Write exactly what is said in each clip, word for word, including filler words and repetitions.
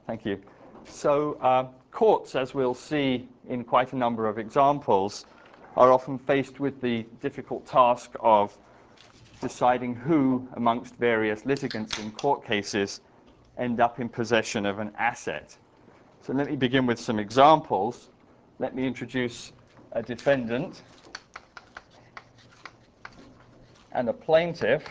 Thank you. So uh, courts, as we'll see in quite a number of examples, are often faced with the difficult task of deciding who, amongst various litigants in court cases, end up in possession of an asset. So let me begin with some examples. Let me introduce a defendant and a plaintiff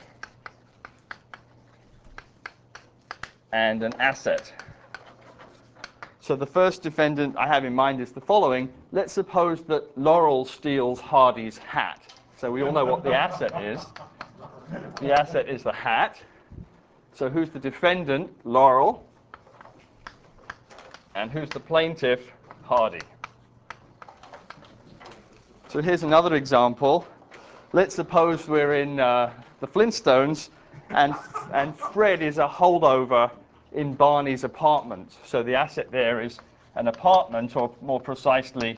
and an asset. So the first defendant I have in mind is the following. Let's suppose that Laurel steals Hardy's hat. So we all know what the asset is. The asset is the hat. So who's the defendant? Laurel. And who's the plaintiff? Hardy. So here's another example. Let's suppose we're in uh, the Flintstones, and, and Fred is a holdover in Barney's apartment. So the asset there is an apartment, or more precisely,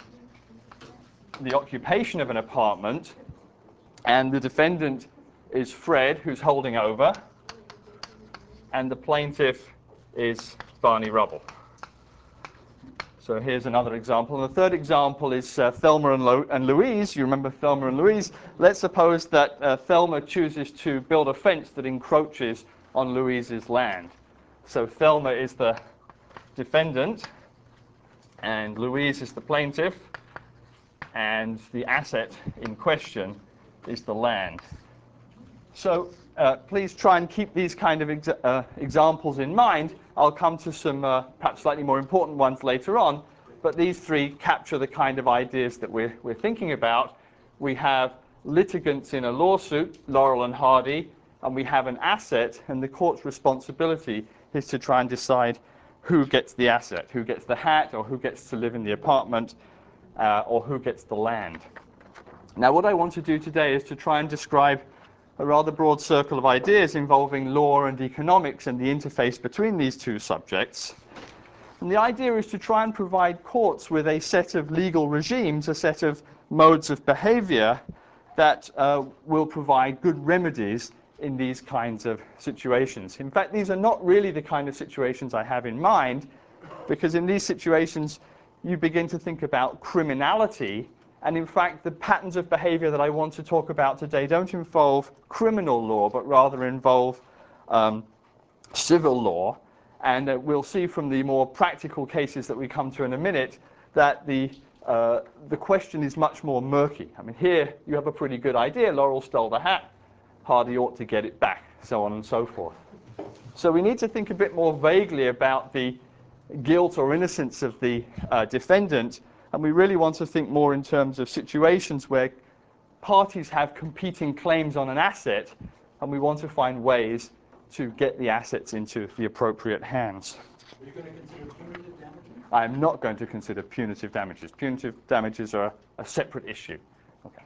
the occupation of an apartment. And the defendant is Fred, who's holding over. And the plaintiff is Barney Rubble. So here's another example. And the third example is uh, Thelma and, Lo and Louise. You remember Thelma and Louise? Let's suppose that uh, Thelma chooses to build a fence that encroaches on Louise's land. So Thelma is the defendant, and Louise is the plaintiff, and the asset in question is the land. So uh, please try and keep these kind of ex uh, examples in mind. I'll come to some uh, perhaps slightly more important ones later on, but these three capture the kind of ideas that we're, we're thinking about. We have litigants in a lawsuit, Laurel and Hardy, and we have an asset, and the court's responsibility is to try and decide who gets the asset, who gets the hat, or who gets to live in the apartment, uh, or who gets the land. Now, what I want to do today is to try and describe a rather broad circle of ideas involving law and economics and the interface between these two subjects. And the idea is to try and provide courts with a set of legal regimes, a set of modes of behavior that uh, will provide good remedies in these kinds of situations. In fact, these are not really the kind of situations I have in mind, because in these situations you begin to think about criminality, and in fact the patterns of behavior that I want to talk about today don't involve criminal law, but rather involve um, civil law. And uh, we'll see from the more practical cases that we come to in a minute that the uh, the question is much more murky. I mean, here you have a pretty good idea. Laurel stole the hat. Hardy ought to get it back, so on and so forth. So we need to think a bit more vaguely about the guilt or innocence of the uh, defendant, and we really want to think more in terms of situations where parties have competing claims on an asset, and we want to find ways to get the assets into the appropriate hands. Are you going to consider punitive damages? I'm not going to consider punitive damages. Punitive damages are a separate issue. Okay.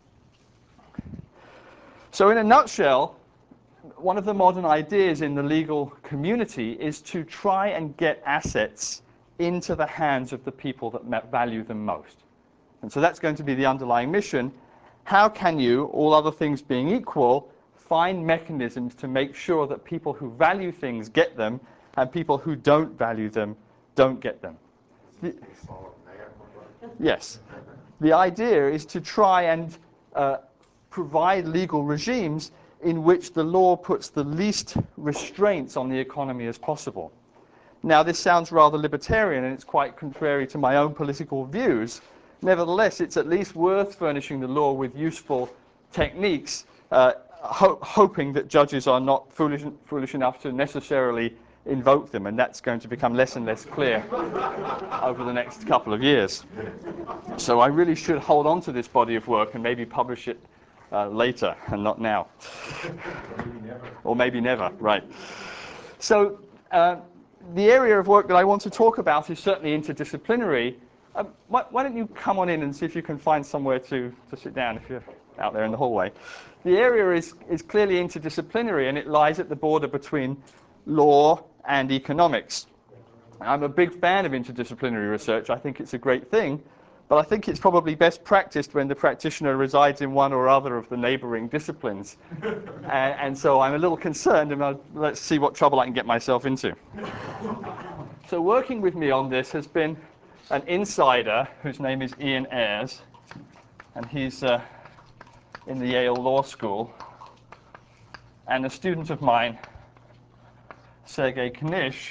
So in a nutshell, one of the modern ideas in the legal community is to try and get assets into the hands of the people that value them most. And so that's going to be the underlying mission. How can you, all other things being equal, find mechanisms to make sure that people who value things get them, and people who don't value them don't get them? The, yes. The idea is to try and uh, provide legal regimes in which the law puts the least restraints on the economy as possible. Now, this sounds rather libertarian, and it's quite contrary to my own political views. Nevertheless, it's at least worth furnishing the law with useful techniques, uh, ho hoping that judges are not foolish, foolish enough to necessarily invoke them, and that's going to become less and less clear over the next couple of years. So I really should hold on to this body of work and maybe publish it uh, later and not now. Maybe never. Or maybe never, right. So uh, the area of work that I want to talk about is certainly interdisciplinary. Um, why, why don't you come on in and see if you can find somewhere to, to sit down if you're out there in the hallway. The area is, is clearly interdisciplinary, and it lies at the border between law and economics. I'm a big fan of interdisciplinary research. I think it's a great thing, but I think it's probably best practiced when the practitioner resides in one or other of the neighboring disciplines. and, and so I'm a little concerned, and I'll, let's see what trouble I can get myself into. So working with me on this has been an insider whose name is Ian Ayres, and he's uh, in the Yale Law School, and a student of mine, Sergei Knish,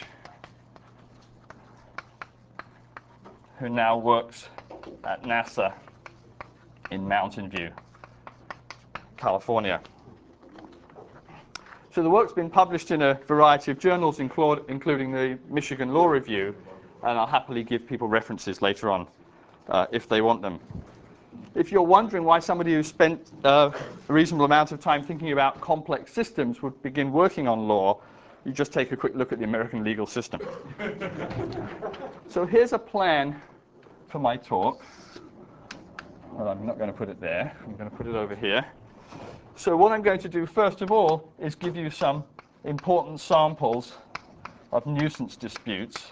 who now works at NASA in Mountain View, California. So the work's been published in a variety of journals, including the Michigan Law Review, and I'll happily give people references later on uh, if they want them. If you're wondering why somebody who spent uh, a reasonable amount of time thinking about complex systems would begin working on law, you just take a quick look at the American legal system. So here's a plan for my talk. Well, I'm not going to put it there. I'm going to put it over here. So what I'm going to do, first of all, is give you some important samples of nuisance disputes.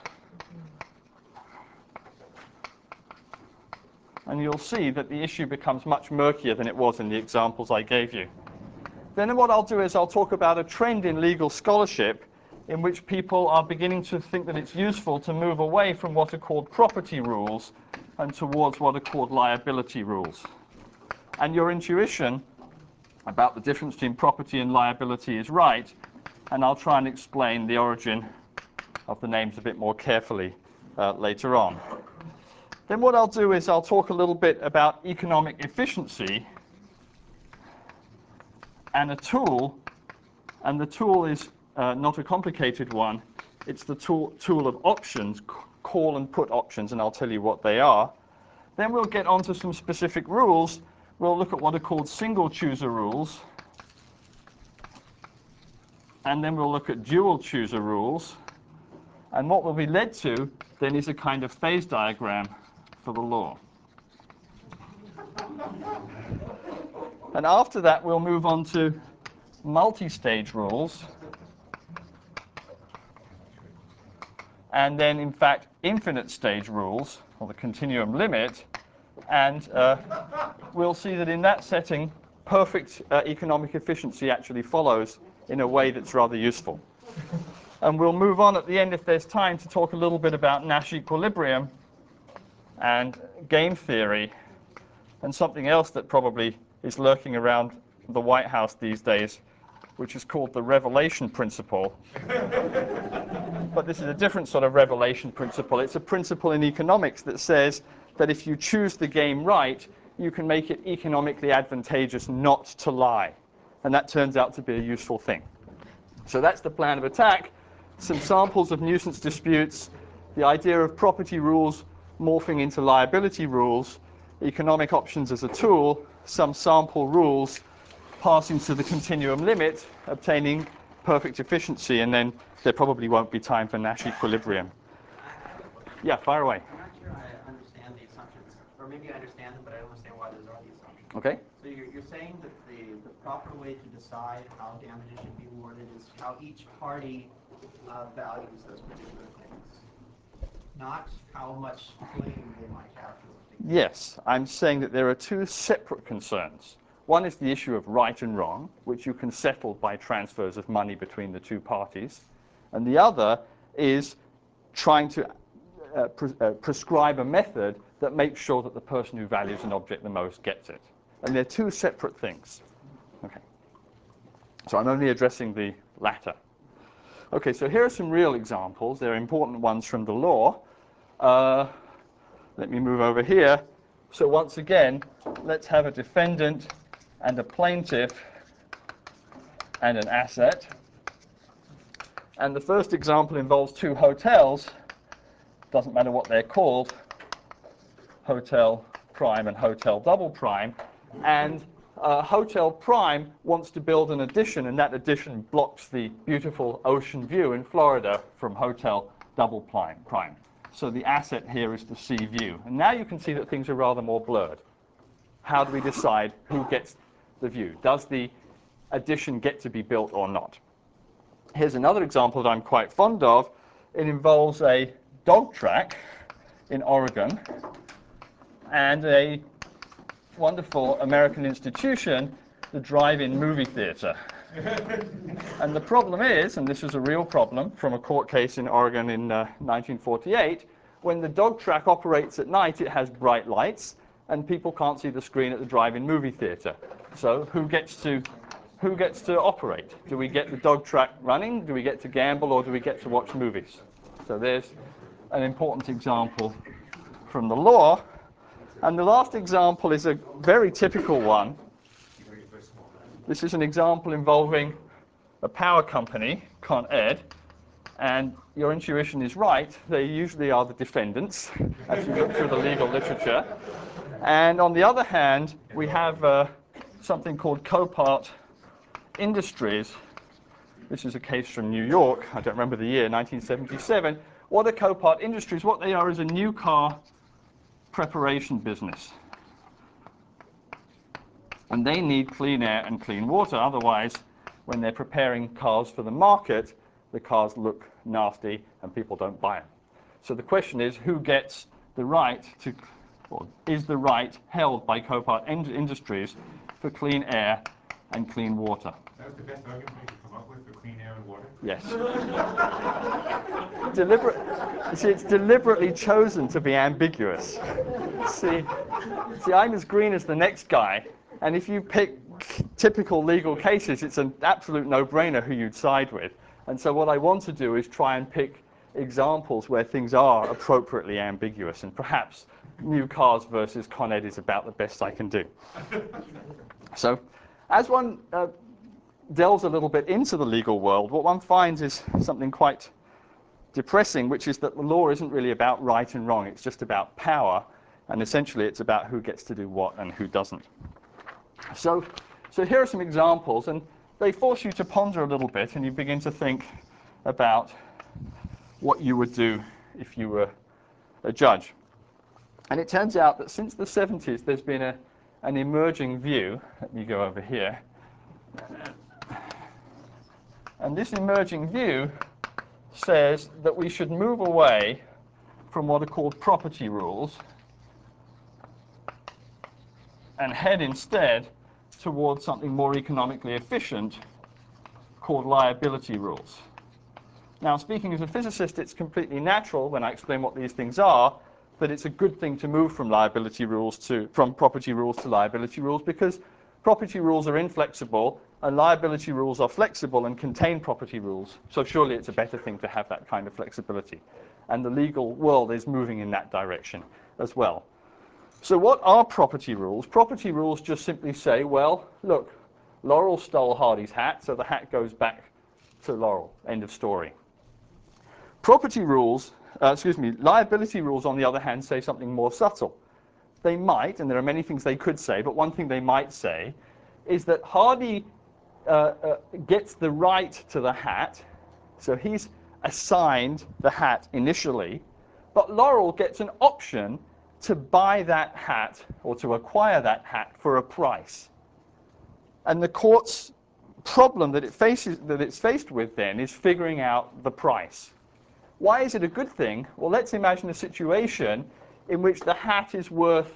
And you'll see that the issue becomes much murkier than it was in the examples I gave you. Then what I'll do is I'll talk about a trend in legal scholarship in which people are beginning to think that it's useful to move away from what are called property rules and towards what are called liability rules. And your intuition about the difference between property and liability is right, and I'll try and explain the origin of the names a bit more carefully uh, later on. Then what I'll do is I'll talk a little bit about economic efficiency and a tool, and the tool is uh, not a complicated one. It's the tool, tool of options, call and put options, and I'll tell you what they are. Then we'll get onto some specific rules. We'll look at what are called single chooser rules. And then we'll look at dual chooser rules. And what will be led to then is a kind of phase diagram for the law. And after that, we'll move on to multi-stage rules. And then, in fact, infinite stage rules, or the continuum limit. And uh, we'll see that in that setting, perfect uh, economic efficiency actually follows in a way that's rather useful. And we'll move on at the end, if there's time, to talk a little bit about Nash equilibrium and game theory, and something else that probably is lurking around the White House these days, which is called the revelation principle. But this is a different sort of revelation principle. It's a principle in economics that says that if you choose the game right, you can make it economically advantageous not to lie. And that turns out to be a useful thing. So that's the plan of attack. Some samples of nuisance disputes, the idea of property rules morphing into liability rules, economic options as a tool, some sample rules passing to the continuum limit, obtaining perfect efficiency, and then there probably won't be time for Nash equilibrium. Yeah, fire away. I'm not sure I understand the assumptions, or maybe I understand them, but I don't understand why those are the assumptions. Okay. So you're, you're saying that the, the proper way to decide how damages should be awarded is how each party uh, values those particular things, not how much claim they might have to a particular. Yes, I'm saying that there are two separate concerns. One is the issue of right and wrong, which you can settle by transfers of money between the two parties. And the other is trying to uh, pre uh, prescribe a method that makes sure that the person who values an object the most gets it. And they're two separate things. Okay. So I'm only addressing the latter. Okay, so here are some real examples. They're important ones from the law. Uh, let me move over here. So once again, let's have a defendant and a plaintiff and an asset. And the first example involves two hotels. Doesn't matter what they're called, Hotel Prime and Hotel Double Prime. And uh, Hotel Prime wants to build an addition, and that addition blocks the beautiful ocean view in Florida from Hotel Double Prime. Prime. So the asset here is the sea view. And now you can see that things are rather more blurred. How do we decide who gets the view? Does the addition get to be built or not? Here's another example that I'm quite fond of. It involves a dog track in Oregon and a wonderful American institution, the drive-in movie theater. And the problem is, and this is a real problem from a court case in Oregon in uh, nineteen forty-eight, when the dog track operates at night, it has bright lights, and people can't see the screen at the drive-in movie theater. So who gets to who gets to operate? Do we get the dog track running? Do we get to gamble, or do we get to watch movies? So there's an important example from the law. And the last example is a very typical one. This is an example involving a power company, Con Ed, and your intuition is right. They usually are the defendants, as you look through the legal literature. And on the other hand, we have uh, something called Copart Industries. This is a case from New York. I don't remember the year, nineteen seventy-seven. What are Copart Industries? What they are is a new car preparation business. And they need clean air and clean water. Otherwise, when they're preparing cars for the market, the cars look nasty and people don't buy them. So the question is, who gets the right to, or is the right held by Copart Industries for clean air and clean water? That was the best argument you could come up with for clean air and water? Yes. Deliberate, you see, it's deliberately chosen to be ambiguous. See, see, I'm as green as the next guy, and if you pick typical legal cases, it's an absolute no-brainer who you'd side with. And so what I want to do is try and pick examples where things are appropriately ambiguous, and perhaps new cars versus Con Ed is about the best I can do. So as one uh, delves a little bit into the legal world, what one finds is something quite depressing, which is that the law isn't really about right and wrong. It's just about power, and essentially it's about who gets to do what and who doesn't. So, so here are some examples, and they force you to ponder a little bit, and you begin to think about what you would do if you were a judge. And it turns out that since the seventies, there's been a, an emerging view. Let me go over here. And this emerging view says that we should move away from what are called property rules and head instead towards something more economically efficient called liability rules. Now, speaking as a physicist, it's completely natural when I explain what these things are that it's a good thing to move from liability rules to from property rules to liability rules, because property rules are inflexible and liability rules are flexible and contain property rules. So surely it's a better thing to have that kind of flexibility. And the legal world is moving in that direction as well. So what are property rules? Property rules just simply say, well, look, Laurel stole Hardy's hat, so the hat goes back to Laurel. End of story. Property rules, uh, excuse me, liability rules, on the other hand, say something more subtle. They might, and there are many things they could say, but one thing they might say is that Hardy uh, uh, gets the right to the hat, so he's assigned the hat initially, but Laurel gets an option to buy that hat or to acquire that hat for a price. And the court's problem that it faces, that it's faced with then, is figuring out the price. Why is it a good thing? Well, let's imagine a situation in which the hat is worth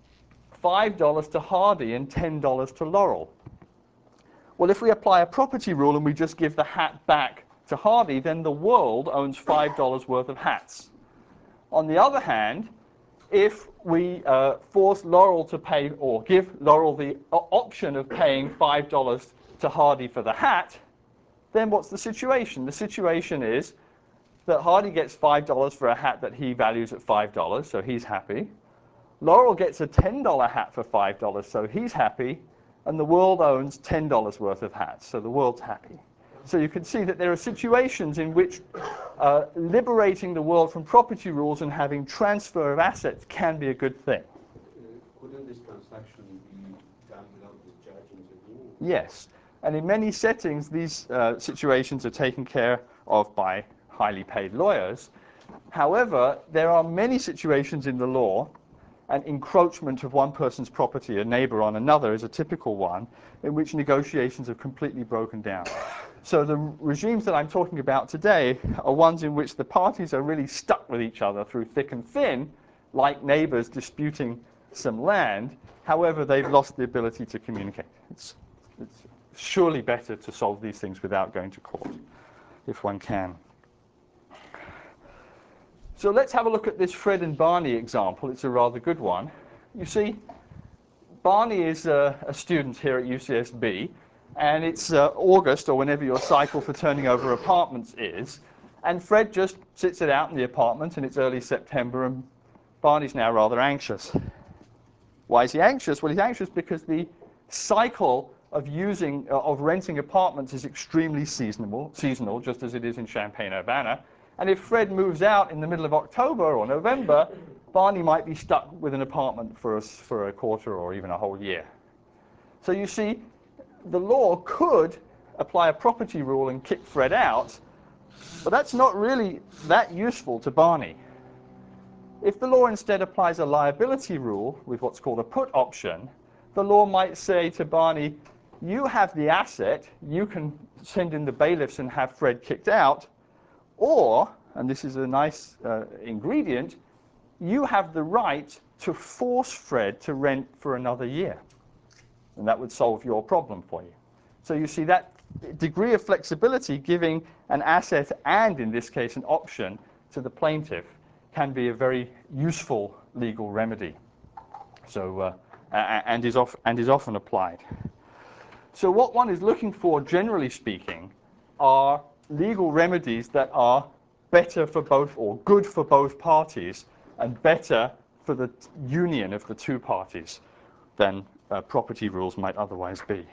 five dollars to Hardy and ten dollars to Laurel. Well, if we apply a property rule and we just give the hat back to Hardy, then the world owns five dollars worth of hats. On the other hand, if we uh, force Laurel to pay, or give Laurel the option of paying five dollars to Hardy for the hat, then what's the situation? The situation is that Hardy gets five dollars for a hat that he values at five dollars, so he's happy. Laurel gets a ten dollar hat for five dollars, so he's happy. And the world owns ten dollars worth of hats, so the world's happy. So you can see that there are situations in which uh, liberating the world from property rules and having transfer of assets can be a good thing. Uh, couldn't this transaction be done without the judge intervening? Yes. And in many settings, these uh, situations are taken care of by highly paid lawyers. However, there are many situations in the law, and encroachment of one person's property, a neighbor on another, is a typical one, in which negotiations have completely broken down. So the regimes that I'm talking about today are ones in which the parties are really stuck with each other through thick and thin, like neighbors disputing some land. However, they've lost the ability to communicate. It's, it's surely better to solve these things without going to court, if one can. So let's have a look at this Fred and Barney example. It's a rather good one. You see, Barney is a, a student here at U C S B, and it's uh, August, or whenever your cycle for turning over apartments is, and Fred just sits it out in the apartment, and it's early September, and Barney's now rather anxious. Why is he anxious? Well, he's anxious because the cycle of using, uh, of renting apartments is extremely seasonal, seasonal, just as it is in Champaign-Urbana. And if Fred moves out in the middle of October or November, Barney might be stuck with an apartment for a, for a quarter or even a whole year. So you see, the law could apply a property rule and kick Fred out, but that's not really that useful to Barney. If the law instead applies a liability rule with what's called a put option, the law might say to Barney, you have the asset, you can send in the bailiffs and have Fred kicked out, or, and this is a nice uh, ingredient, you have the right to force Fred to rent for another year. And that would solve your problem for you. So you see, that degree of flexibility, giving an asset and, in this case, an option to the plaintiff, can be a very useful legal remedy. So, uh, and, is off, and is often applied. So what one is looking for, generally speaking, are legal remedies that are better for both, or good for both parties, and better for the union of the two parties than uh, property rules might otherwise be.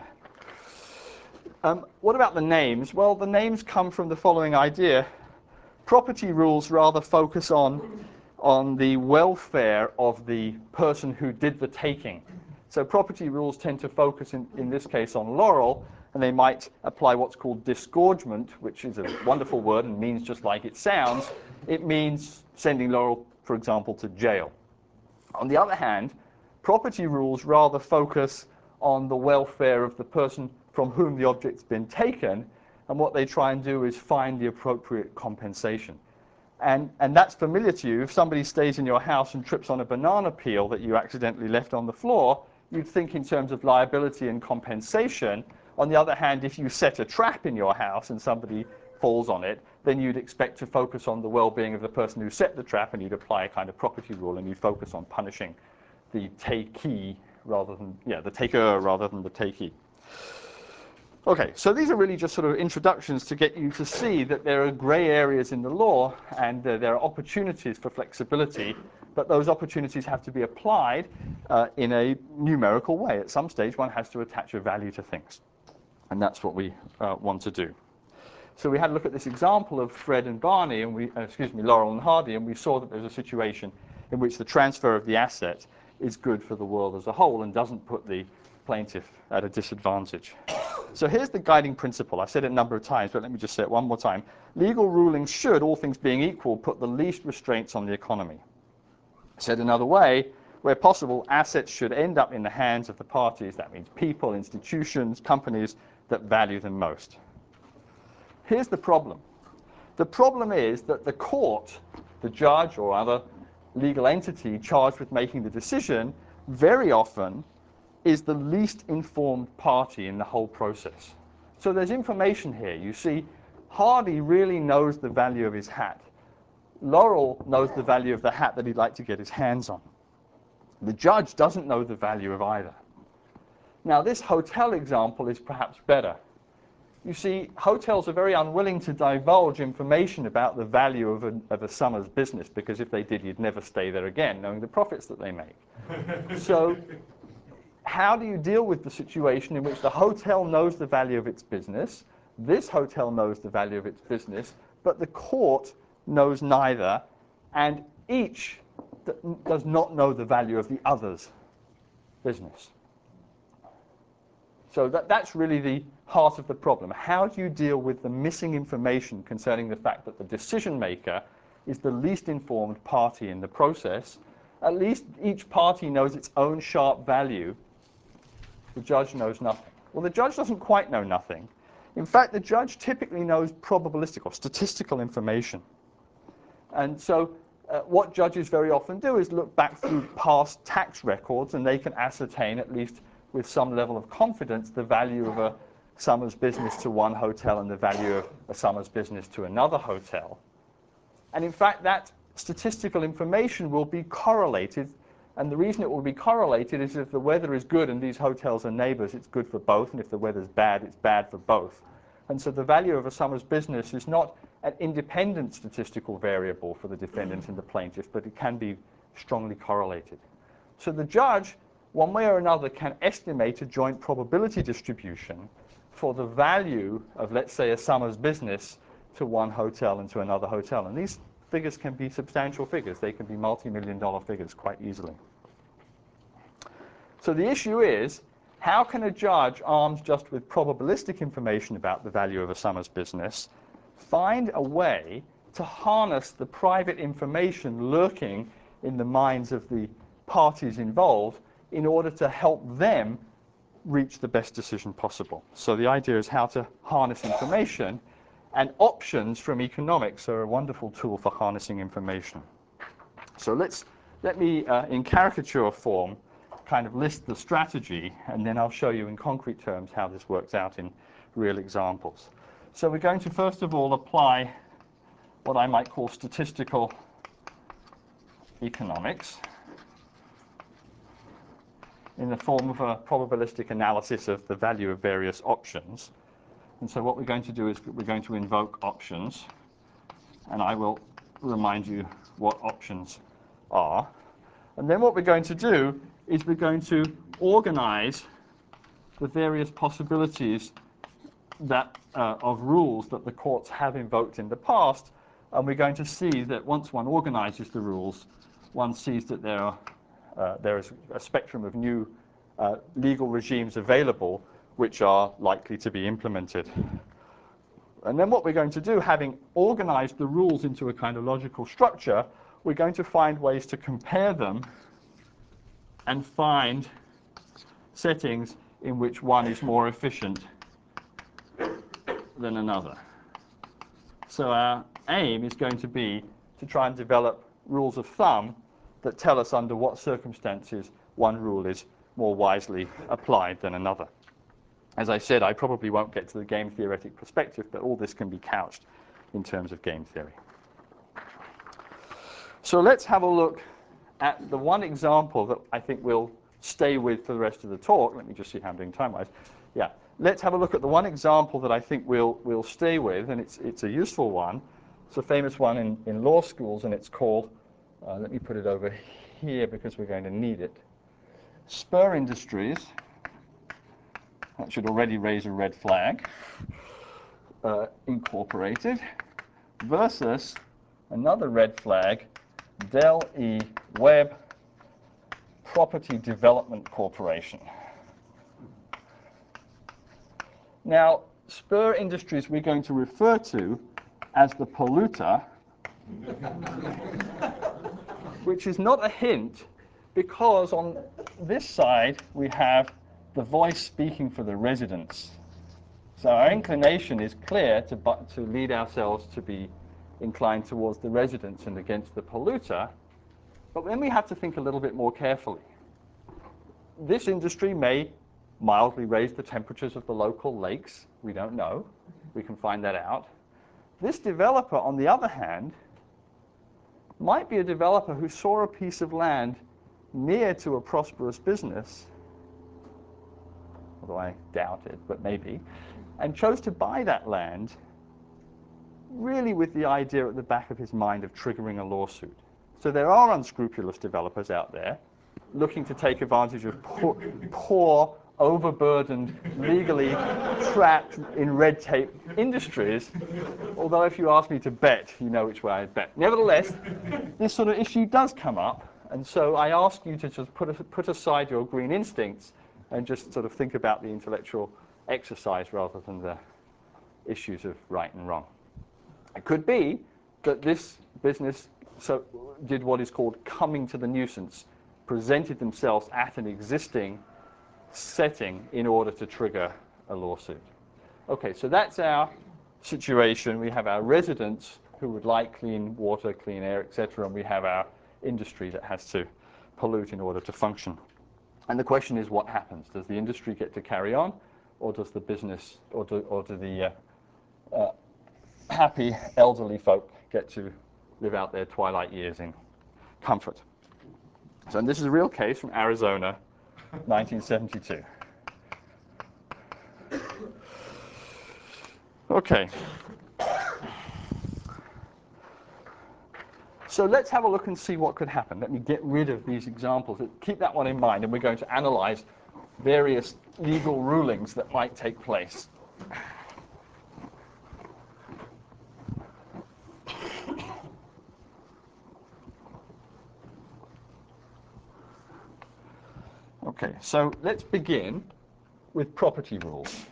Um, what about the names? Well, the names come from the following idea. Property rules rather focus on, on the welfare of the person who did the taking. So property rules tend to focus, in, in this case, on Laurel, and they might apply what's called disgorgement, which is a wonderful word and means just like it sounds. It means sending Laurel, for example, to jail. On the other hand, property rules rather focus on the welfare of the person from whom the object's been taken, and what they try and do is find the appropriate compensation. And, and that's familiar to you. If somebody stays in your house and trips on a banana peel that you accidentally left on the floor, you'd think in terms of liability and compensation. On the other hand, if you set a trap in your house and somebody falls on it, then you'd expect to focus on the well-being of the person who set the trap, and you'd apply a kind of property rule, and you'd focus on punishing the takee rather than, yeah, the taker rather than the takee. Okay, so these are really just sort of introductions to get you to see that there are gray areas in the law, and uh, there are opportunities for flexibility, but those opportunities have to be applied uh, in a numerical way. At some stage, one has to attach a value to things, and that's what we uh, want to do. So we had a look at this example of Fred and Barney, and we, uh, excuse me, Laurel and Hardy, and we saw that there's a situation in which the transfer of the asset is good for the world as a whole and doesn't put the plaintiff at a disadvantage. So here's the guiding principle. I've said it a number of times, but let me just say it one more time. Legal rulings should, all things being equal, put the least restraints on the economy. Said another way, where possible, assets should end up in the hands of the parties. That means people, institutions, companies that value them most. Here's the problem. The problem is that the court, the judge or other legal entity charged with making the decision, very often is the least informed party in the whole process. So there's information here. You see, Hardy really knows the value of his hat. Laurel knows the value of the hat that he'd like to get his hands on. The judge doesn't know the value of either. Now, this hotel example is perhaps better. You see, hotels are very unwilling to divulge information about the value of a, of a summer's business, because if they did, you'd never stay there again, knowing the profits that they make. So how do you deal with the situation in which the hotel knows the value of its business, this hotel knows the value of its business, but the court knows neither, and each does not know the value of the other's business? So that, that's really the heart of the problem. How do you deal with the missing information concerning the fact that the decision maker is the least informed party in the process? At least each party knows its own sharp value. The judge knows nothing. Well, the judge doesn't quite know nothing. In fact, the judge typically knows probabilistic or statistical information. And so uh, what judges very often do is look back through past tax records, and they can ascertain, at least with some level of confidence the value of a summer's business to one hotel and the value of a summer's business to another hotel. And in fact, that statistical information will be correlated. And the reason it will be correlated is if the weather is good and these hotels are neighbors, it's good for both. And if the weather's bad, it's bad for both. And so the value of a summer's business is not an independent statistical variable for the defendant and the plaintiff, but it can be strongly correlated. So the judge, one way or another, can estimate a joint probability distribution for the value of, let's say, a summer's business to one hotel and to another hotel. And these figures can be substantial figures. They can be multi-million dollar figures quite easily. So the issue is, how can a judge, armed just with probabilistic information about the value of a summer's business, find a way to harness the private information lurking in the minds of the parties involved in order to help them reach the best decision possible? So the idea is how to harness information, and options from economics are a wonderful tool for harnessing information. So let's, let me, uh, in caricature form, kind of list the strategy, and then I'll show you in concrete terms how this works out in real examples. So we're going to first of all apply what I might call statistical economics in the form of a probabilistic analysis of the value of various options. And so what we're going to do is we're going to invoke options, and I will remind you what options are. And then what we're going to do is we're going to organize the various possibilities that, uh, of rules that the courts have invoked in the past, and we're going to see that once one organizes the rules, one sees that there, are, uh, there is a spectrum of new uh, legal regimes available which are likely to be implemented. And then what we're going to do, having organized the rules into a kind of logical structure, we're going to find ways to compare them and find settings in which one is more efficient than another. So our aim is going to be to try and develop rules of thumb that tell us under what circumstances one rule is more wisely applied than another. As I said, I probably won't get to the game theoretic perspective, but all this can be couched in terms of game theory. So let's have a look at the one example that I think we'll stay with for the rest of the talk. Let me just see how I'm doing time-wise. Yeah, let's have a look at the one example that I think we'll, we'll stay with, and it's, it's a useful one. It's a famous one in, in law schools, and it's called, uh, let me put it over here because we're going to need it, Spur Industries. That should already raise a red flag. Uh, Incorporated versus another red flag, Del E. Webb Property Development Corporation. Now, Spur Industries we're going to refer to as the polluter, which is not a hint because on this side we have the voice speaking for the residents. So our inclination is clear to, to lead ourselves to be inclined towards the residents and against the polluter, but then we have to think a little bit more carefully. This industry may mildly raise the temperatures of the local lakes. We don't know. We can find that out. This developer, on the other hand, might be a developer who saw a piece of land near to a prosperous business, although I doubt it, but maybe, and chose to buy that land really with the idea at the back of his mind of triggering a lawsuit. So there are unscrupulous developers out there looking to take advantage of poor, poor overburdened, legally trapped in red tape industries, although if you ask me to bet, you know which way I'd bet. Nevertheless, this sort of issue does come up, and so I ask you to just put, put aside your green instincts and just sort of think about the intellectual exercise rather than the issues of right and wrong. It could be that this business so did what is called coming to the nuisance, presented themselves at an existing setting in order to trigger a lawsuit. Okay, so that's our situation. We have our residents who would like clean water, clean air, et cetera, and we have our industry that has to pollute in order to function. And the question is, what happens? Does the industry get to carry on, or does the business, or do, or do the uh, uh, happy elderly folk get to live out their twilight years in comfort? So and this is a real case from Arizona, nineteen seventy-two. Okay. So let's have a look and see what could happen. Let me get rid of these examples. Keep that one in mind, and we're going to analyze various legal rulings that might take place. Okay, so let's begin with property rules.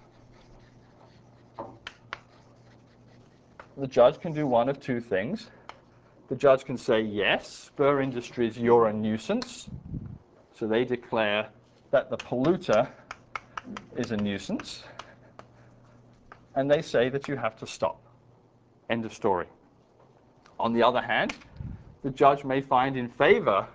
The judge can do one of two things. The judge can say, yes, Spur Industries, you're a nuisance. So they declare that the polluter is a nuisance. And they say that you have to stop. End of story. On the other hand, the judge may find in favor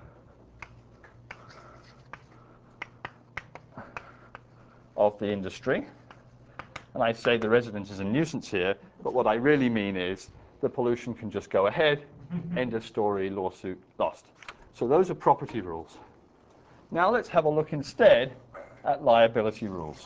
of the industry. And I say the resident is a nuisance here, but what I really mean is the pollution can just go ahead. End of story, lawsuit lost. So those are property rules. Now let's have a look instead at liability rules.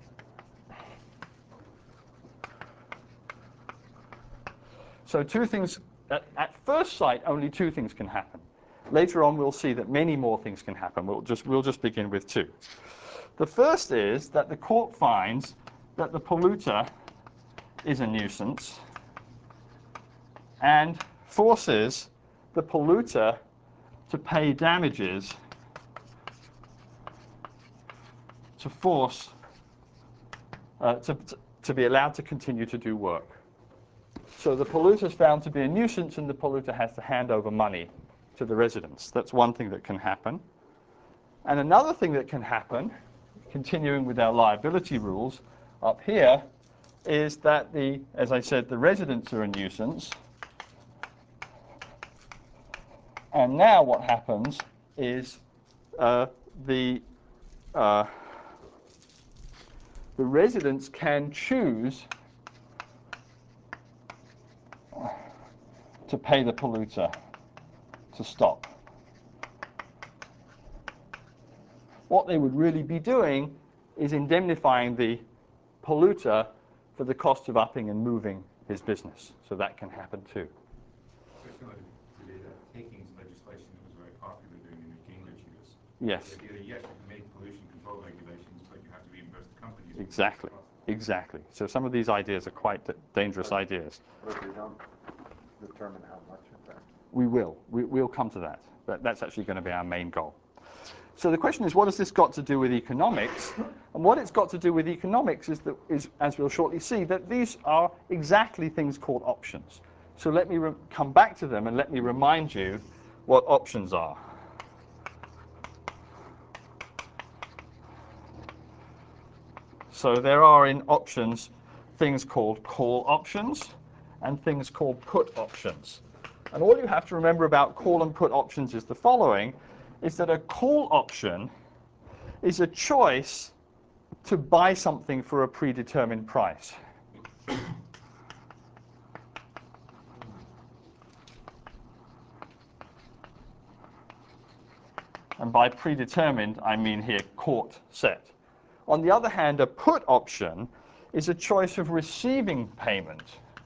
So two things, at, at first sight, only two things can happen. Later on, we'll see that many more things can happen. We'll just, we'll just begin with two. The first is that the court finds that the polluter is a nuisance and forces the polluter to pay damages to force, uh, to, to be allowed to continue to do work. So the polluter is found to be a nuisance and the polluter has to hand over money to the residents. That's one thing that can happen. And another thing that can happen, continuing with our liability rules up here, is that the, as I said, the residents are a nuisance. And now what happens is uh, the uh, the residents can choose to pay the polluter to stop. What they would really be doing is indemnifying the polluter for the cost of upping and moving his business. So that can happen too. Similar to the takings legislation that was very popular during the Gingrich years. Yes. The idea, yes, you can make pollution control regulations, but you have to reimburse the companies. Exactly. Exactly. So some of these ideas are quite d- dangerous ideas. But we don't determine how much of that. We will. We, we'll come to that. But that's actually going to be our main goal. So the question is, what has this got to do with economics? And what it's got to do with economics is, that, is as we'll shortly see, that these are exactly things called options. So let me re- come back to them and let me remind you what options are. So there are in options things called call options and things called put options. And all you have to remember about call and put options is the following, is that a call option is a choice to buy something for a predetermined price. And by predetermined, I mean here court set. On the other hand, a put option is a choice of receiving payment.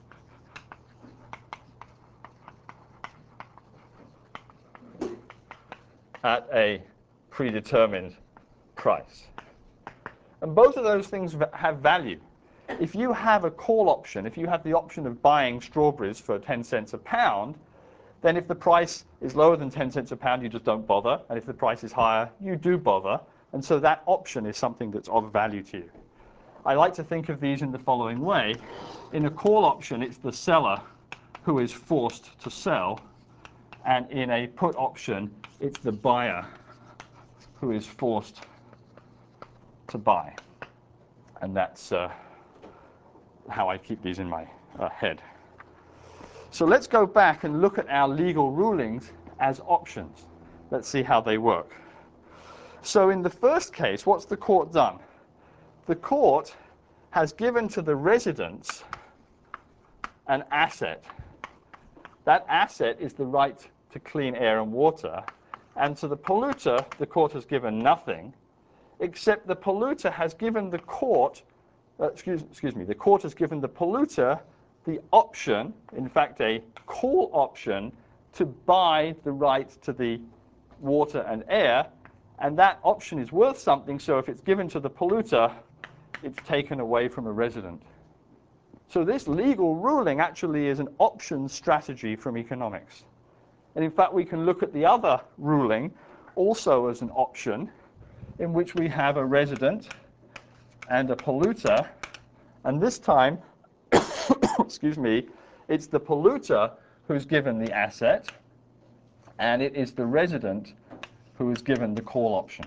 At a predetermined price. And both of those things have value. If you have a call option, if you have the option of buying strawberries for ten cents a pound, then if the price is lower than ten cents a pound, you just don't bother. And if the price is higher, you do bother. And so that option is something that's of value to you. I like to think of these in the following way. In a call option, it's the seller who is forced to sell. And in a put option, it's the buyer who is forced to buy. And that's uh, how I keep these in my uh, head. So let's go back and look at our legal rulings as options. Let's see how they work. So in the first case, what's the court done? The court has given to the residents an asset. That asset is the right to clean air and water. And to the polluter, the court has given nothing, except the polluter has given the court, uh, excuse, excuse me, the court has given the polluter the option, in fact a call option, to buy the right to the water and air, and that option is worth something, so if it's given to the polluter, it's taken away from a resident. So this legal ruling actually is an option strategy from economics. And in fact, we can look at the other ruling also as an option, in which we have a resident and a polluter, and this time, excuse me, it's the polluter who's given the asset, and it is the resident who is given the call option.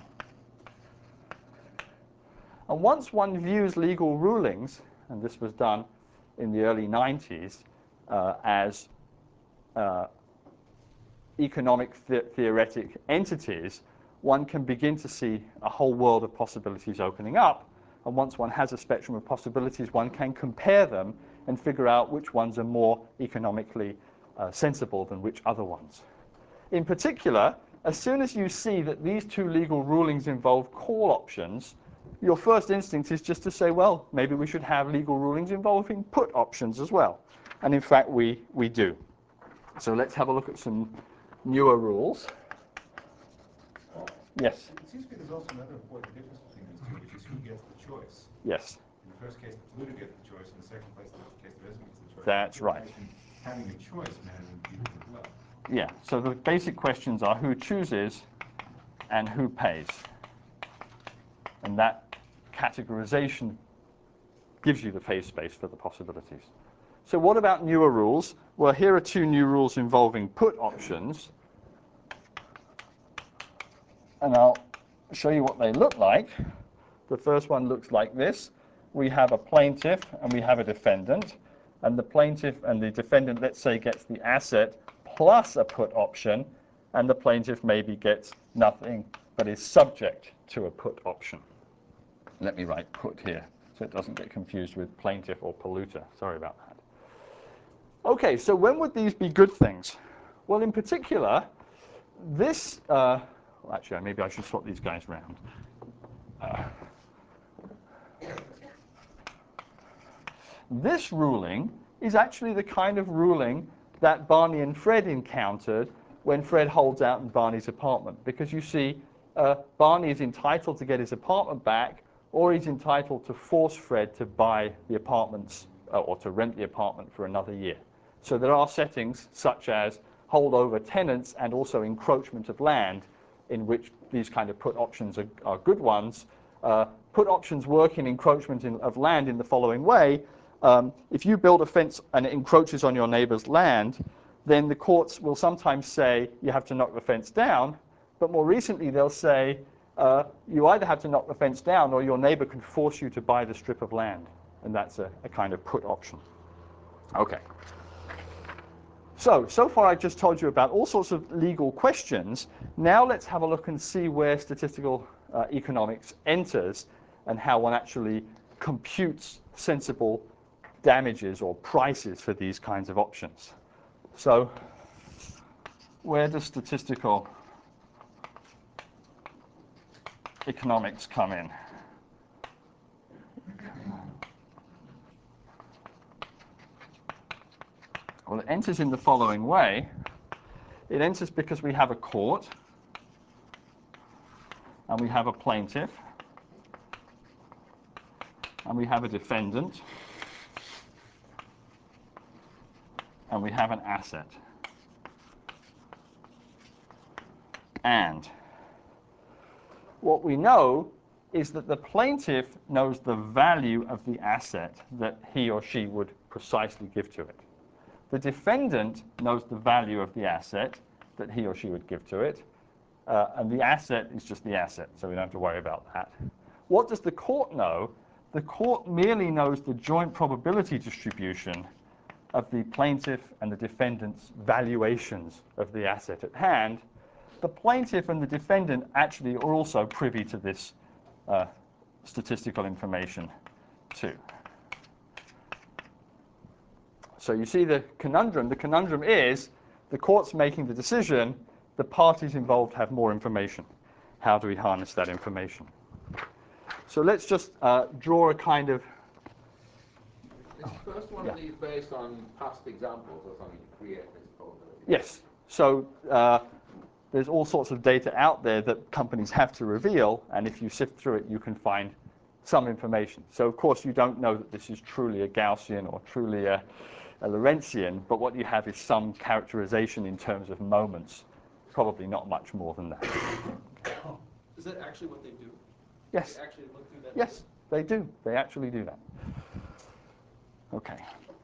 And once one views legal rulings, and this was done in the early nineties, uh, as uh, economic the theoretic entities, one can begin to see a whole world of possibilities opening up. And once one has a spectrum of possibilities, one can compare them and figure out which ones are more economically uh, sensible than which other ones. In particular, as soon as you see that these two legal rulings involve call options, your first instinct is just to say, well, maybe we should have legal rulings involving put options as well. And in fact, we, we do. So let's have a look at some newer rules. Yes? It seems to me there's also another important difference between these two, which is who gets the choice. Yes. In the first case, the polluter gets the choice. In the second place, the case, the resident gets the choice. That's right. Having a choice manages as well. Yeah, so the basic questions are who chooses and who pays. And that categorization gives you the phase space for the possibilities. So what about newer rules? Well, here are two new rules involving put options. And I'll show you what they look like. The first one looks like this. We have a plaintiff and we have a defendant. And the plaintiff and the defendant, let's say, gets the asset plus a put option, and the plaintiff maybe gets nothing but is subject to a put option. Let me write put here so it doesn't get confused with plaintiff or polluter. Sorry about that. Okay, so when would these be good things? Well, in particular, this, uh, well, actually, maybe I should swap these guys around. Uh, this ruling is actually the kind of ruling that Barney and Fred encountered when Fred holds out in Barney's apartment. Because you see, uh, Barney is entitled to get his apartment back, or he's entitled to force Fred to buy the apartments uh, or to rent the apartment for another year. So there are settings such as holdover tenants and also encroachment of land in which these kind of put options are, are good ones. Uh, put options work in encroachment in, of land in the following way. Um, if you build a fence and it encroaches on your neighbor's land, then the courts will sometimes say you have to knock the fence down, but more recently they'll say uh, you either have to knock the fence down or your neighbor can force you to buy the strip of land, and that's a, a kind of put option. Okay. So, so far I just told you about all sorts of legal questions. Now let's have a look and see where statistical uh, economics enters and how one actually computes sensible damages or prices for these kinds of options. So where does statistical economics come in? Well, it enters in the following way. It enters because we have a court and we have a plaintiff and we have a defendant and we have an asset. And what we know is that the plaintiff knows the value of the asset that he or she would precisely give to it. The defendant knows the value of the asset that he or she would give to it, uh, and the asset is just the asset, so we don't have to worry about that. What does the court know? The court merely knows the joint probability distribution of the plaintiff and the defendant's valuations of the asset at hand, the plaintiff and the defendant actually are also privy to this uh, statistical information too. So you see the conundrum. The conundrum is the court's making the decision, the parties involved have more information. How do we harness that information? So let's just uh, draw a kind of... Is the first one Yeah. of these based on past examples or something to create this probability? Yes. So uh, there's all sorts of data out there that companies have to reveal, and if you sift through it, you can find some information. So of course you don't know that this is truly a Gaussian or truly a, a Lorentzian, but what you have is some characterization in terms of moments, probably not much more than that. Is that actually what they do? Yes. They actually look through that? Yes, they do. They actually do that. Okay.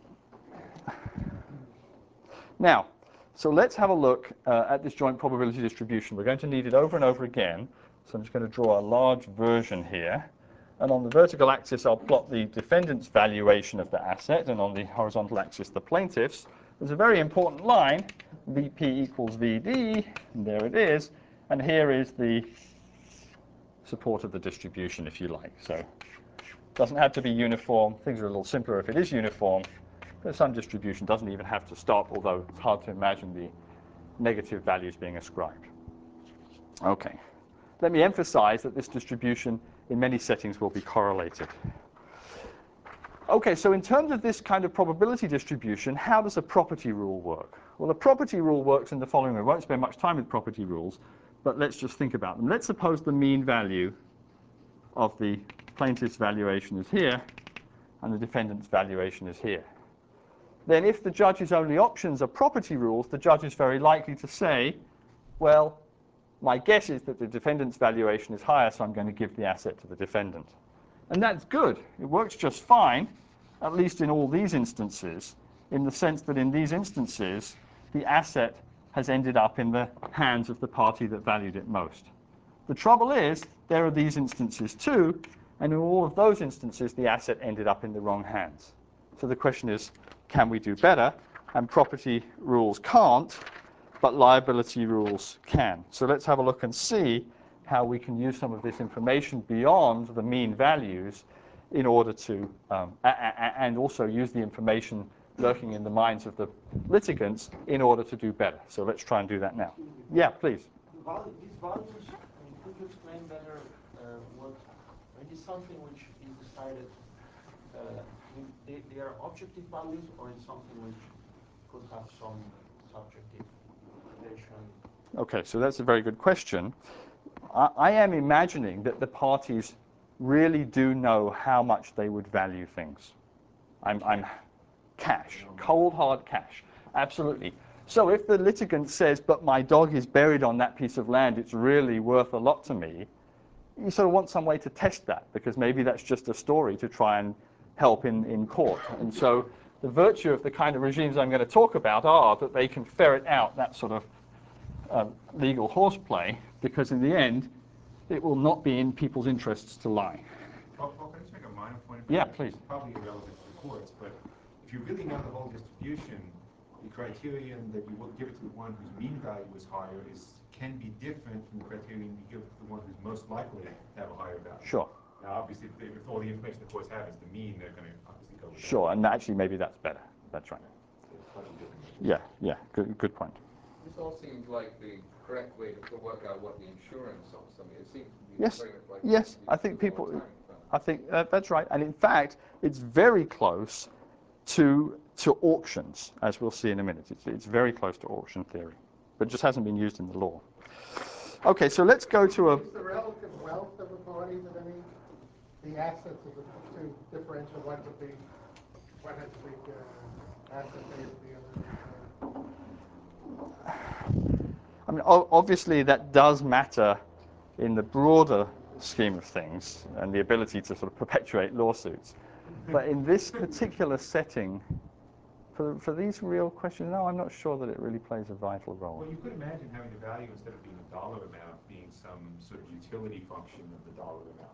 Now, so let's have a look uh, at this joint probability distribution. We're going to need it over and over again. So I'm just going to draw a large version here. And on the vertical axis, I'll plot the defendant's valuation of the asset, and on the horizontal axis, the plaintiff's. There's a very important line, V P equals V D, and there it is. And here is the support of the distribution, if you like. So it doesn't have to be uniform. Things are a little simpler if it is uniform. But some distribution doesn't even have to stop, although it's hard to imagine the negative values being ascribed. Okay. Let me emphasize that this distribution in many settings will be correlated. Okay, so in terms of this kind of probability distribution, how does a property rule work? Well, a property rule works in the following way. We won't spend much time with property rules, but let's just think about them. Let's suppose the mean value of the plaintiff's valuation is here, and the defendant's valuation is here. Then if the judge's only options are property rules, the judge is very likely to say, well, my guess is that the defendant's valuation is higher, so I'm going to give the asset to the defendant. And that's good. It works just fine, at least in all these instances, in the sense that in these instances, the asset has ended up in the hands of the party that valued it most. The trouble is, there are these instances too, and in all of those instances, the asset ended up in the wrong hands. So the question is, can we do better? And property rules can't, but liability rules can. So let's have a look and see how we can use some of this information beyond the mean values in order to, um, a a and also use the information lurking in the minds of the litigants in order to do better. So let's try and do that now. Yeah, please. The value, these values, I mean, could you explain better uh, what, I mean, is something which is decided, uh, I mean, they, they are objective values, or is something which could have some subjective relation? Okay, so that's a very good question. I, I am imagining that the parties really do know how much they would value things. I'm, I'm cash, cold hard cash, absolutely. So if the litigant says, but my dog is buried on that piece of land, it's really worth a lot to me, you sort of want some way to test that, because maybe that's just a story to try and help in, in court. And so the virtue of the kind of regimes I'm going to talk about are that they can ferret out that sort of uh, legal horseplay, because in the end, it will not be in people's interests to lie. Paul, Paul, can I just make a minor point? Yeah, It's please. probably irrelevant to the courts, but if you really know the whole distribution, the criterion that you will give it to the one whose mean value is higher is can be different from the criterion you give it to the one who's most likely to have a higher value. Sure. Now, obviously, if, they, if all the information the courts have is the mean, they're going to obviously go with that. Sure, and actually maybe that's better. That's right. Yeah, yeah, good, good point. This all seems like the correct way to work out what the insurance of something. It seems to be Yes, very much like yes, what I think people people, do all the time. I think uh, that's right. And in fact, it's very close to, to auctions, as we'll see in a minute. It's, it's very close to auction theory, but it just hasn't been used in the law. Okay, so let's go to a... Is the relative wealth of a party that any, the assets of the two differential, one's a big, one has a big uh, asset base, the other is, I mean, o- obviously that does matter in the broader scheme of things and the ability to sort of perpetuate lawsuits. But in this particular setting, for, for these real questions, no, I'm not sure that it really plays a vital role. Well, you could imagine having the value, instead of being a dollar amount, being some sort of utility function of the dollar amount.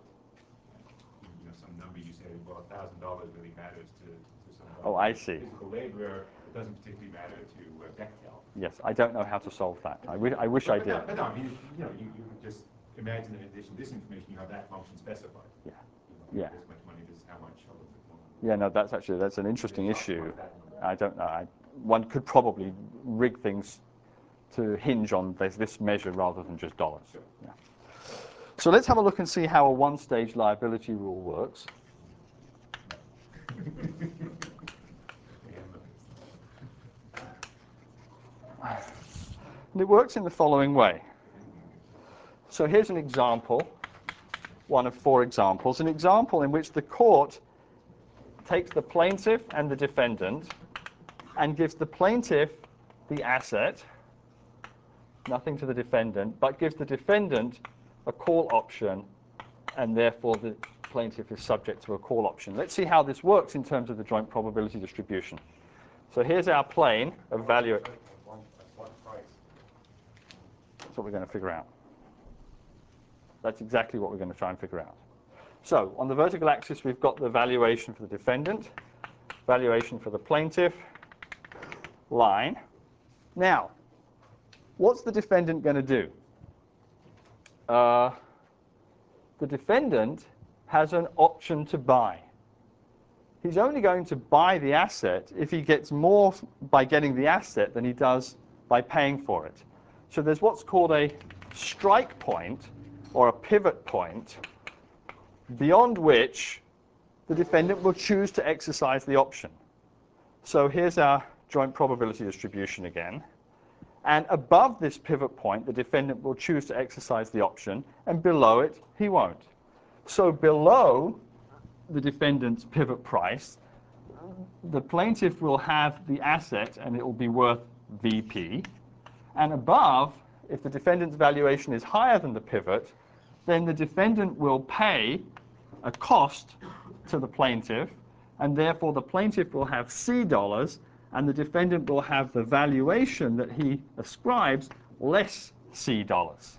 You know, some number you say, well, a thousand dollars really matters to, to some Oh, I see. physical laborer. A doesn't particularly matter to uh, Bechtel. Yes, I don't know how to solve that. I, wi I wish I But did. no, but no, I mean, you know, you, you could just imagine that in addition to this information, you have that function specified. Yeah. You know, Yeah. This much money, this is how much, a little bit more. Yeah, no, that's actually, that's an interesting issue. I don't know. I, one could probably rig things to hinge on this, this measure rather than just dollars. Sure. Yeah. So let's have a look and see how a one-stage liability rule works. And it works in the following way. So here's an example, one of four examples, an example in which the court takes the plaintiff and the defendant and gives the plaintiff the asset, nothing to the defendant, but gives the defendant a call option, and therefore the plaintiff is subject to a call option. Let's see how this works in terms of the joint probability distribution. So here's our plane of value. That's what we're going to figure out. That's exactly what we're going to try and figure out. So on the vertical axis, we've got the valuation for the defendant, valuation for the plaintiff, line. Now, what's the defendant going to do? Uh, the defendant has an option to buy. He's only going to buy the asset if he gets more by getting the asset than he does by paying for it. So there's what's called a strike point or a pivot point beyond which the defendant will choose to exercise the option. So here's our joint probability distribution again. And above this pivot point, the defendant will choose to exercise the option, and below it, he won't. So below the defendant's pivot price, the plaintiff will have the asset, and it will be worth V P. And above, if the defendant's valuation is higher than the pivot, then the defendant will pay a cost to the plaintiff, and therefore the plaintiff will have C dollars, and the defendant will have the valuation that he ascribes less C dollars.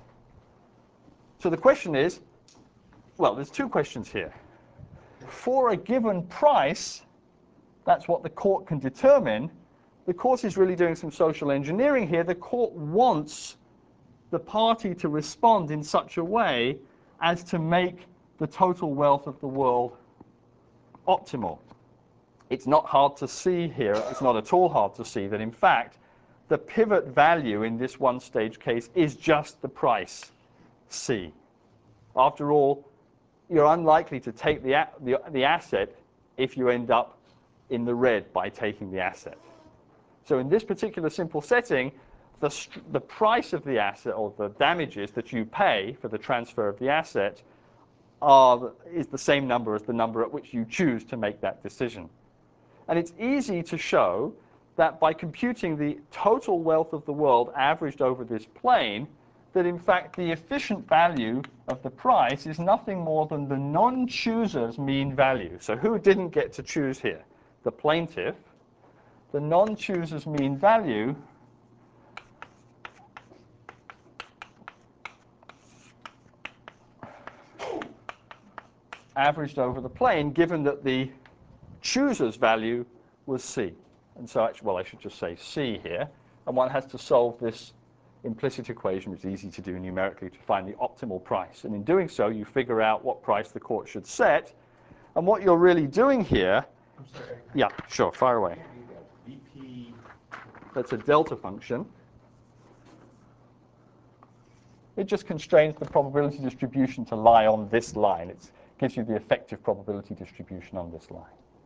So the question is, well, there's two questions here. For a given price, that's what the court can determine. The court is really doing some social engineering here. The court wants the party to respond in such a way as to make the total wealth of the world optimal. It's not hard to see here, it's not at all hard to see that in fact the pivot value in this one stage case is just the price, C. After all, you're unlikely to take the, the, the asset if you end up in the red by taking the asset. So in this particular simple setting, the, the price of the asset, or the damages that you pay for the transfer of the asset, are, is the same number as the number at which you choose to make that decision. And it's easy to show that by computing the total wealth of the world averaged over this plane, that in fact the efficient value of the price is nothing more than the non-chooser's mean value. So who didn't get to choose here? The plaintiff. The non-chooser's mean value averaged over the plane, given that the chooser's value was C. And so, actually, well, I should just say C here. And one has to solve this implicit equation, which is easy to do numerically, to find the optimal price. And in doing so, you figure out what price the court should set. And what you're really doing here... I'm sorry. Yeah, sure, fire away. V P... That's a delta function. It just constrains the probability distribution to lie on this line. It gives you the effective probability distribution on this line.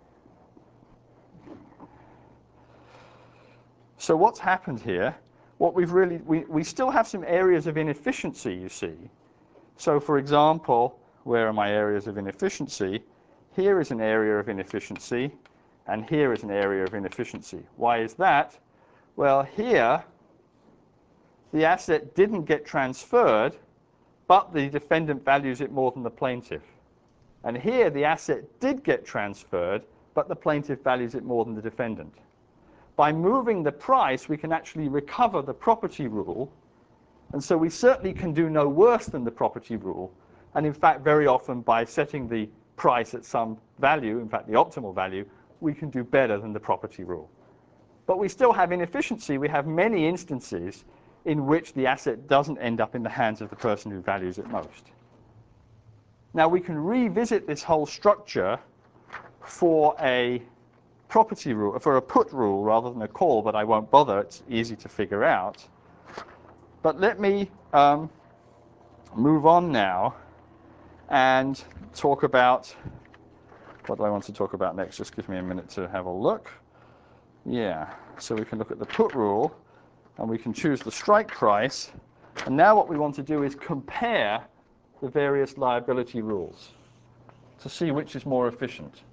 So what's happened here? What we've really, we, we still have some areas of inefficiency, you see. So for example, where are my areas of inefficiency? Here is an area of inefficiency, and here is an area of inefficiency. Why is that? Well, here, the asset didn't get transferred, but the defendant values it more than the plaintiff. And here, the asset did get transferred, but the plaintiff values it more than the defendant. By moving the price, we can actually recover the property rule. And so we certainly can do no worse than the property rule. And in fact, very often, by setting the price at some value, in fact, the optimal value, we can do better than the property rule. But we still have inefficiency. We have many instances in which the asset doesn't end up in the hands of the person who values it most. Now, we can revisit this whole structure for a property rule, for a put rule rather than a call, but I won't bother. It's easy to figure out. But let me um, move on now and talk about, what do I want to talk about next? Just give me a minute to have a look. Yeah, so we can look at the put rule, and we can choose the strike price. And now what we want to do is compare the various liability rules to see which is more efficient.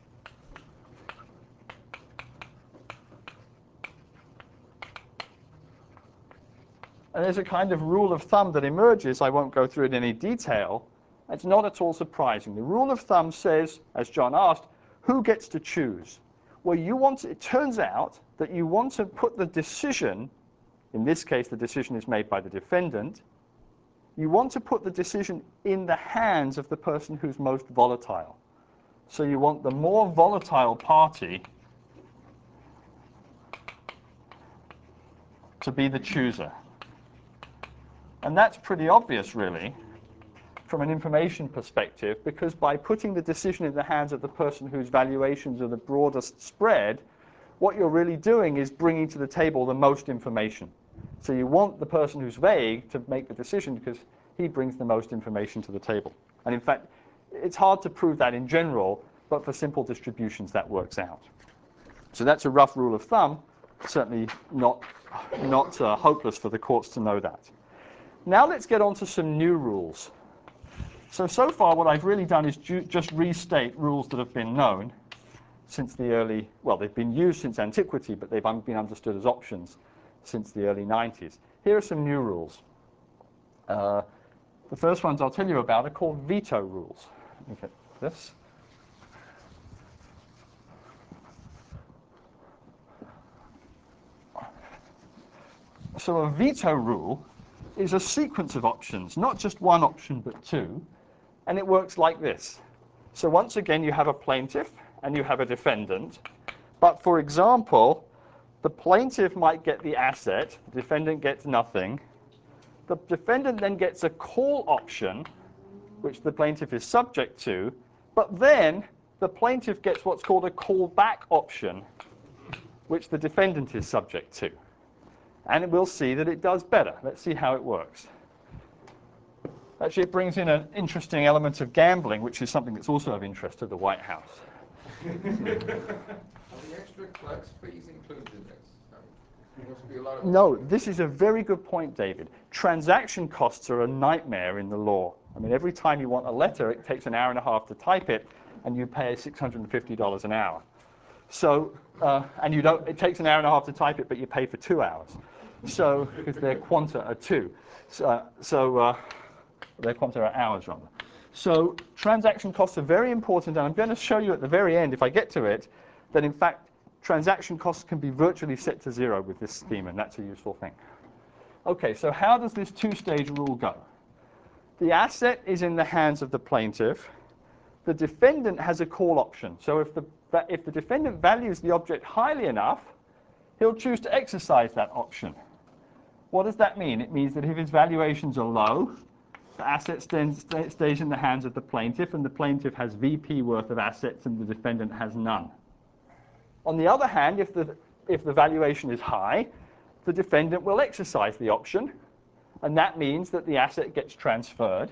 And there's a kind of rule of thumb that emerges. I won't go through it in any detail. It's not at all surprising. The rule of thumb says, as John asked, who gets to choose? Well, you want to, it turns out that you want to put the decision, in this case the decision is made by the defendant, you want to put the decision in the hands of the person who's most volatile. So you want the more volatile party to be the chooser. And that's pretty obvious, really, from an information perspective, because by putting the decision in the hands of the person whose valuations are the broadest spread, what you're really doing is bringing to the table the most information. So you want the person who's vague to make the decision because he brings the most information to the table. And in fact, it's hard to prove that in general, but for simple distributions that works out. So that's a rough rule of thumb, certainly not, not uh, hopeless for the courts to know that. Now let's get on to some new rules. So, so far what I've really done is ju just restate rules that have been known since the early, well, they've been used since antiquity, but they've been understood as options since the early nineties. Here are some new rules. Uh, the first ones I'll tell you about are called veto rules. Let me get this. So a veto rule is a sequence of options, not just one option, but two. And it works like this. So once again, you have a plaintiff and you have a defendant. But for example, the plaintiff might get the asset, the defendant gets nothing. The defendant then gets a call option, which the plaintiff is subject to. But then the plaintiff gets what's called a callback option, which the defendant is subject to. And we'll see that it does better. Let's see how it works. Actually, it brings in an interesting element of gambling, which is something that's also of interest to the White House. Are the extra clerk's fees included in this? There must be a lot of No, this is a very good point, David. Transaction costs are a nightmare in the law. I mean, every time you want a letter, it takes an hour and a half to type it, and you pay six hundred fifty dollars an hour. So, uh, and you don't, it takes an hour and a half to type it, but you pay for two hours. So, because their quanta are two. So, uh, so uh, their quanta are hours, rather. So, transaction costs are very important, and I'm going to show you at the very end, if I get to it, that in fact, transaction costs can be virtually set to zero with this scheme, and that's a useful thing. Okay, so how does this two-stage rule go? The asset is in the hands of the plaintiff. The defendant has a call option. So if the, if the defendant values the object highly enough, he'll choose to exercise that option. What does that mean? It means that if his valuations are low, the asset stays, stays in the hands of the plaintiff, and the plaintiff has V P worth of assets and the defendant has none. On the other hand, if the, if the valuation is high, the defendant will exercise the option, and that means that the asset gets transferred.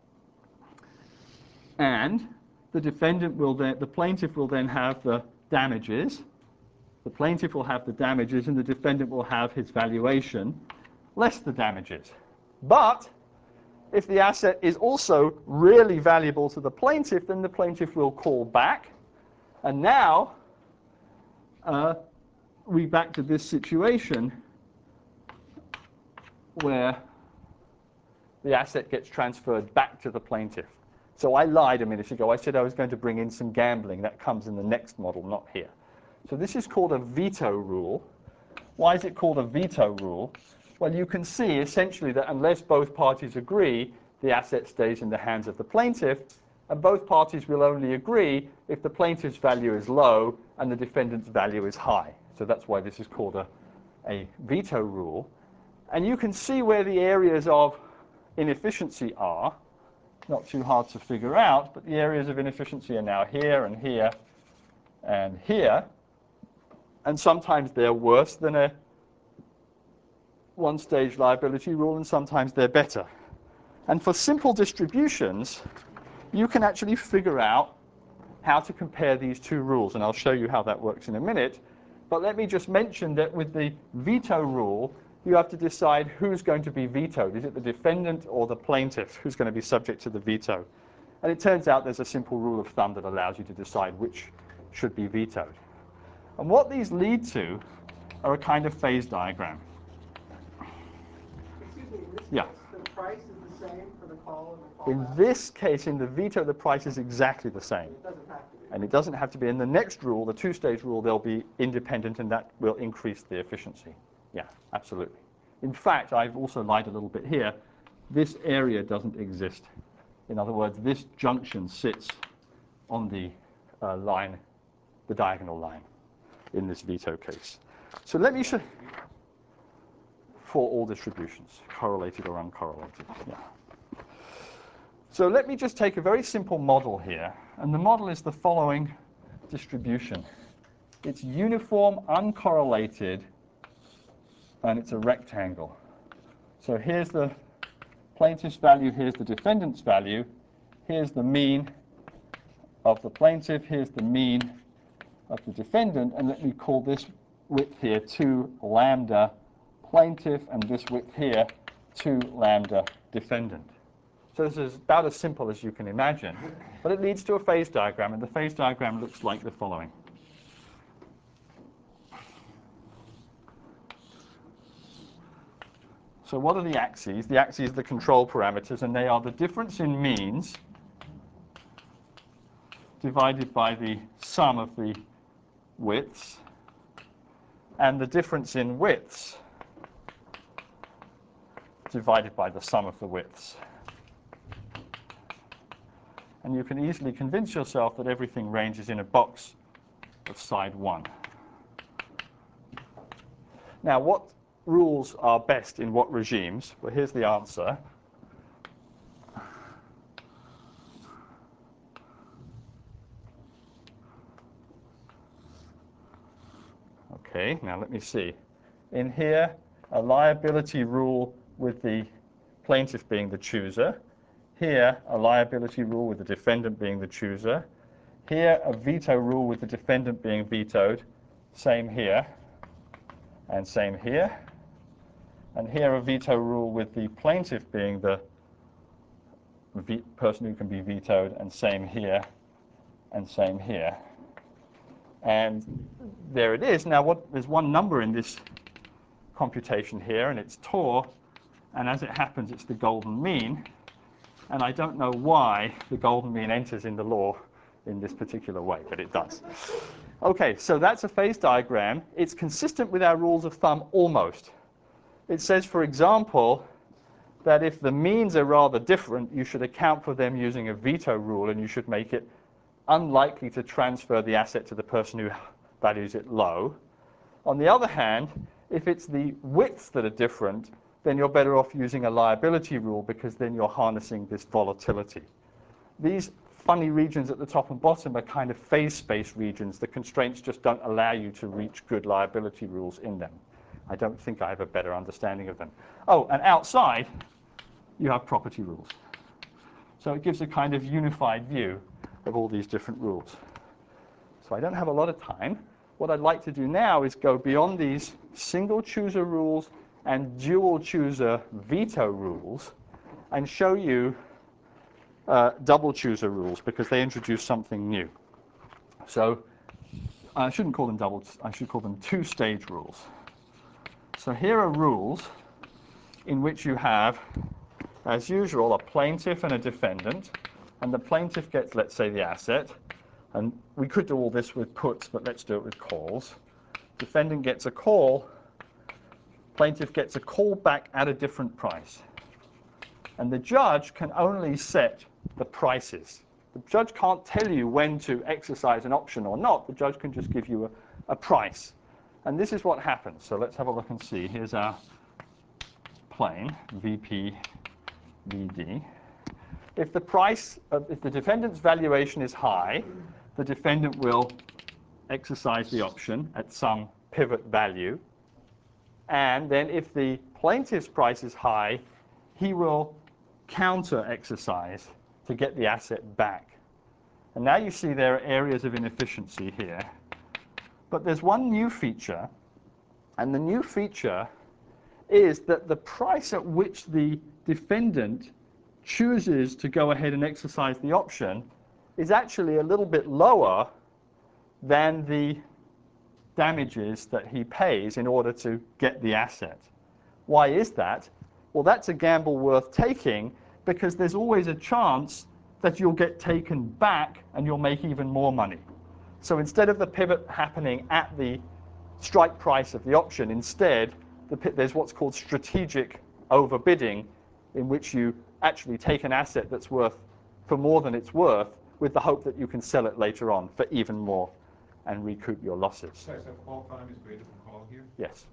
And the defendant will then, the plaintiff will then have the damages. The plaintiff will have the damages, and the defendant will have his valuation less the damages. But if the asset is also really valuable to the plaintiff, then the plaintiff will call back. And now uh, we back to this situation where the asset gets transferred back to the plaintiff. So I lied a minute ago. I said I was going to bring in some gambling. That comes in the next model, not here. So this is called a veto rule. Why is it called a veto rule? Well, you can see essentially that unless both parties agree, the asset stays in the hands of the plaintiff, and both parties will only agree if the plaintiff's value is low and the defendant's value is high. So that's why this is called a, a veto rule. And you can see where the areas of inefficiency are. Not too hard to figure out, but the areas of inefficiency are now here and here and here. And sometimes they're worse than a one-stage liability rule, and sometimes they're better. And for simple distributions, you can actually figure out how to compare these two rules, and I'll show you how that works in a minute. But let me just mention that with the veto rule, you have to decide who's going to be vetoed. Is it the defendant or the plaintiff who's going to be subject to the veto? And it turns out there's a simple rule of thumb that allows you to decide which should be vetoed. And what these lead to are a kind of phase diagram. Excuse me, in this Yeah. case, the price is the same for the call and the call In back? this case, in the veto, the price is exactly the same. It doesn't have to be. And it doesn't have to be. In the next rule, the two-stage rule, they'll be independent, and that will increase the efficiency. Yeah, absolutely. In fact, I've also lied a little bit here. This area doesn't exist. In other words, this junction sits on the uh, line, the diagonal line, in this veto case. So let me show for all distributions, correlated or uncorrelated. Yeah. So let me just take a very simple model here, and the model is the following distribution. It's uniform, uncorrelated, and it's a rectangle. So here's the plaintiff's value, here's the defendant's value, here's the mean of the plaintiff, here's the mean of the defendant, and let me call this width here two lambda plaintiff, and this width here two lambda defendant. So this is about as simple as you can imagine, but it leads to a phase diagram, and the phase diagram looks like the following. So what are the axes? The axes are the control parameters, and they are the difference in means divided by the sum of the widths, and the difference in widths divided by the sum of the widths. And you can easily convince yourself that everything ranges in a box of side one. Now, what rules are best in what regimes? Well, here's the answer. Okay, now let me see. In here, a liability rule with the plaintiff being the chooser. Here, a liability rule with the defendant being the chooser. Here, a veto rule with the defendant being vetoed. Same here, and same here. And here, a veto rule with the plaintiff being the person who can be vetoed, and same here, and same here. And there it is. Now, what, there's one number in this computation here, and it's Tor. And as it happens, it's the golden mean. And I don't know why the golden mean enters in the law in this particular way, but it does. OK, so that's a phase diagram. It's consistent with our rules of thumb almost. It says, for example, that if the means are rather different, you should account for them using a veto rule, and you should make it unlikely to transfer the asset to the person who values it low. On the other hand, if it's the widths that are different, then you're better off using a liability rule, because then you're harnessing this volatility. These funny regions at the top and bottom are kind of phase space regions. The constraints just don't allow you to reach good liability rules in them. I don't think I have a better understanding of them. Oh, and outside, you have property rules. So it gives a kind of unified view of all these different rules. So I don't have a lot of time. What I'd like to do now is go beyond these single chooser rules and dual chooser veto rules and show you uh, double chooser rules, because they introduce something new. So I shouldn't call them double, I should call them two-stage rules. So here are rules in which you have, as usual, a plaintiff and a defendant. And the plaintiff gets, let's say, the asset. And we could do all this with puts, but let's do it with calls. Defendant gets a call. Plaintiff gets a call back at a different price. And the judge can only set the prices. The judge can't tell you when to exercise an option or not. The judge can just give you a, a price. And this is what happens. So let's have a look and see. Here's our plane, V P V D. If the price, of, if the defendant's valuation is high, the defendant will exercise the option at some pivot value. And then if the plaintiff's price is high, he will counter exercise to get the asset back. And now you see there are areas of inefficiency here. But there's one new feature, and the new feature is that the price at which the defendant chooses to go ahead and exercise the option is actually a little bit lower than the damages that he pays in order to get the asset. Why is that? Well, that's a gamble worth taking because there's always a chance that you'll get taken back and you'll make even more money. So instead of the pivot happening at the strike price of the option, instead the, there's what's called strategic overbidding, in which you actually take an asset that's worth for more than it's worth with the hope that you can sell it later on for even more and recoup your losses. So, so call time is greater than call here? Yes.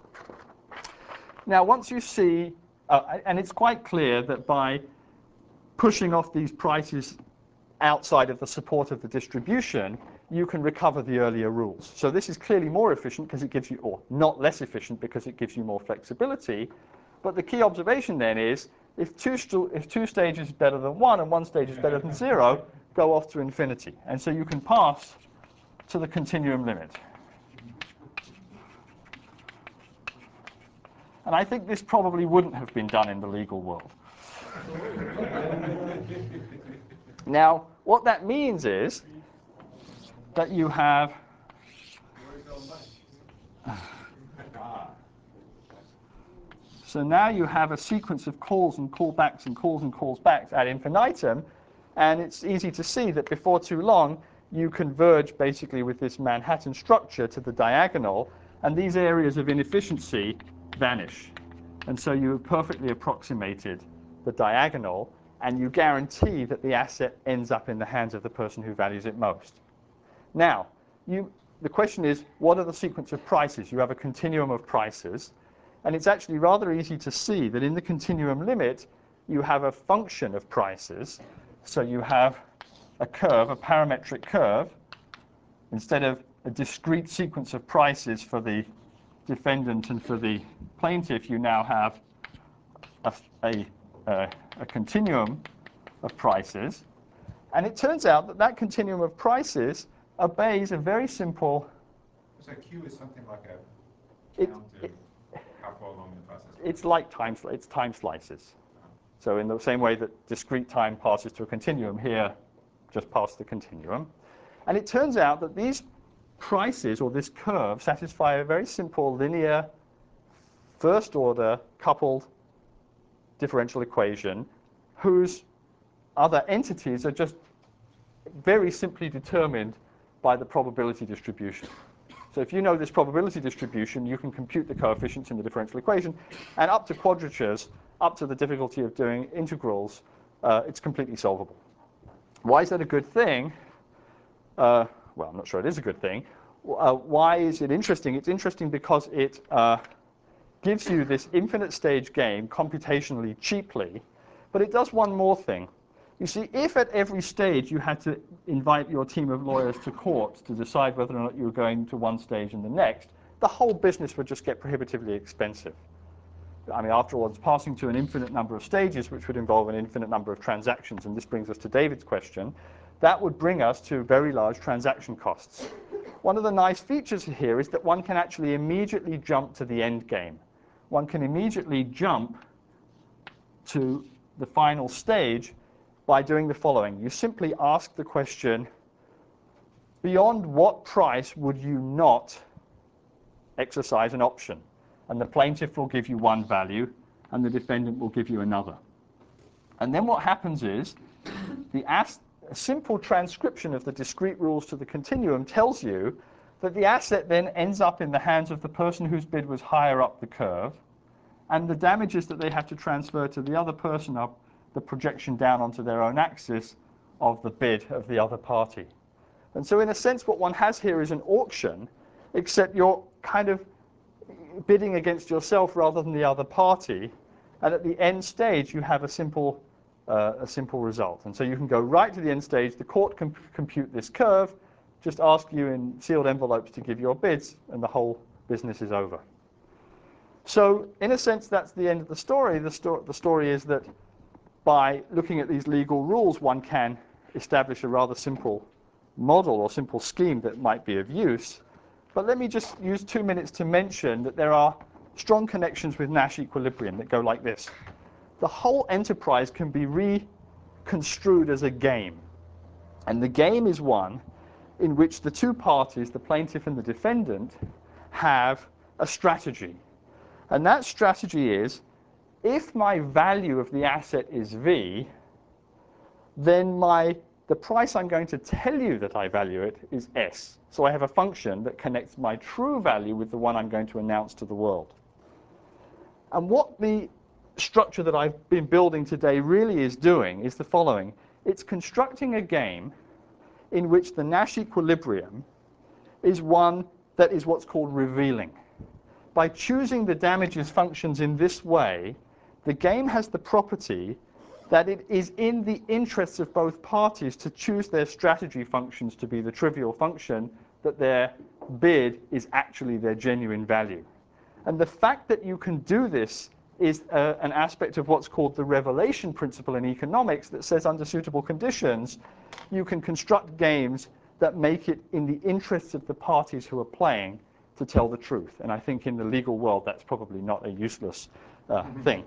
Now, once you see, uh, and it's quite clear that by pushing off these prices outside of the support of the distribution, you can recover the earlier rules. So this is clearly more efficient because it gives you, or not less efficient because it gives you more flexibility. But the key observation then is, if two, if two stages is better than one and one stage is better than zero, go off to infinity. And so you can pass to the continuum limit. And I think this probably wouldn't have been done in the legal world. Now, what that means is that you have so now you have a sequence of calls and callbacks and calls and calls backs ad infinitum, and it's easy to see that before too long you converge basically with this Manhattan structure to the diagonal, and these areas of inefficiency vanish. And so you have perfectly approximated the diagonal, and you guarantee that the asset ends up in the hands of the person who values it most. Now, you, the question is, what are the sequence of prices? You have a continuum of prices, and it's actually rather easy to see that in the continuum limit, you have a function of prices. So you have a curve, a parametric curve. Instead of a discrete sequence of prices for the defendant and for the plaintiff, you now have a, a, a, a continuum of prices. And it turns out that that continuum of prices obeys a very simple... So Q is something like a it, count to it, how far along in the process? It's like time, it's time slices. So in the same way that discrete time passes to a continuum, here just past the continuum. And it turns out that these prices, or this curve, satisfy a very simple linear first order coupled differential equation whose other entities are just very simply determined by the probability distribution. So if you know this probability distribution, you can compute the coefficients in the differential equation, and up to quadratures, up to the difficulty of doing integrals, uh, it's completely solvable. Why is that a good thing? Uh, well, I'm not sure it is a good thing. Uh, why is it interesting? It's interesting because it uh, gives you this infinite stage game computationally cheaply, but it does one more thing. You see, if at every stage you had to invite your team of lawyers to court to decide whether or not you were going to one stage and the next, the whole business would just get prohibitively expensive. I mean, after all, it's passing to an infinite number of stages, which would involve an infinite number of transactions. And this brings us to David's question. That would bring us to very large transaction costs. One of the nice features here is that one can actually immediately jump to the end game. One can immediately jump to the final stage by doing the following. You simply ask the question, beyond what price would you not exercise an option? And the plaintiff will give you one value, and the defendant will give you another. And then what happens is, the as a simple transcription of the discrete rules to the continuum tells you that the asset then ends up in the hands of the person whose bid was higher up the curve, and the damages that they have to transfer to the other person are the projection down onto their own axis of the bid of the other party. And so in a sense, what one has here is an auction except you're kind of bidding against yourself rather than the other party. And at the end stage, you have a simple, uh, a simple result. And so you can go right to the end stage. The court can compute this curve, just ask you in sealed envelopes to give your bids, and the whole business is over. So in a sense, that's the end of the story. The, sto the story is that by looking at these legal rules, one can establish a rather simple model or simple scheme that might be of use. But let me just use two minutes to mention that there are strong connections with Nash equilibrium that go like this. The whole enterprise can be reconstrued as a game. And the game is one in which the two parties, the plaintiff and the defendant, have a strategy. And that strategy is, if my value of the asset is V, then my, the price I'm going to tell you that I value it is S. So I have a function that connects my true value with the one I'm going to announce to the world. And what the structure that I've been building today really is doing is the following. It's constructing a game in which the Nash equilibrium is one that is what's called revealing. By choosing the damages functions in this way, the game has the property that it is in the interests of both parties to choose their strategy functions to be the trivial function, that their bid is actually their genuine value. And the fact that you can do this is uh, an aspect of what's called the revelation principle in economics that says under suitable conditions, you can construct games that make it in the interests of the parties who are playing to tell the truth. And I think in the legal world, that's probably not a useless uh, thing.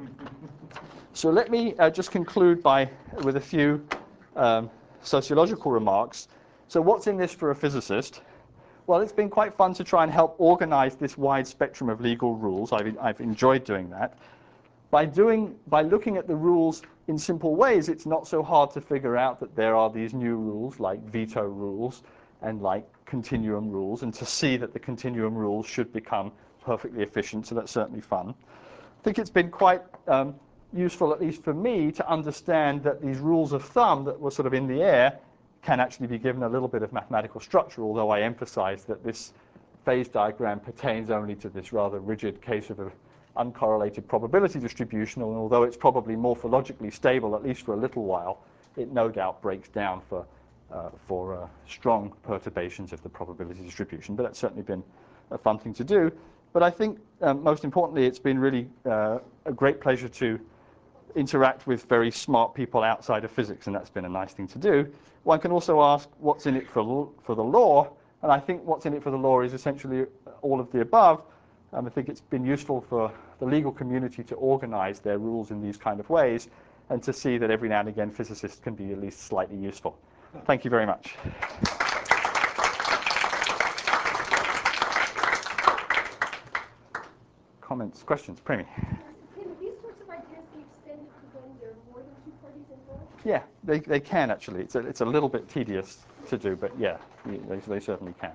So let me uh, just conclude by, with a few um, sociological remarks. So what's in this for a physicist? Well, it's been quite fun to try and help organize this wide spectrum of legal rules. I've, I've enjoyed doing that. By, doing, by looking at the rules in simple ways, it's not so hard to figure out that there are these new rules like veto rules and like continuum rules, and to see that the continuum rules should become perfectly efficient, so that's certainly fun. I think it's been quite um, useful, at least for me, to understand that these rules of thumb that were sort of in the air can actually be given a little bit of mathematical structure, although I emphasize that this phase diagram pertains only to this rather rigid case of an uncorrelated probability distribution, and although it's probably morphologically stable, at least for a little while, it no doubt breaks down for, uh, for uh, strong perturbations of the probability distribution. But that's certainly been a fun thing to do. But I think, um, most importantly, it's been really uh, a great pleasure to interact with very smart people outside of physics, and that's been a nice thing to do. One can also ask what's in it for, for the law, and I think what's in it for the law is essentially all of the above. Um, I think it's been useful for the legal community to organize their rules in these kind of ways, and to see that every now and again physicists can be at least slightly useful. Thank you very much. Comments, questions? Premi. Can these sorts of ideas be extended to when there are more than two parties involved? Yeah, they, they can actually. It's a, it's a little bit tedious to do, but yeah, they, they certainly can.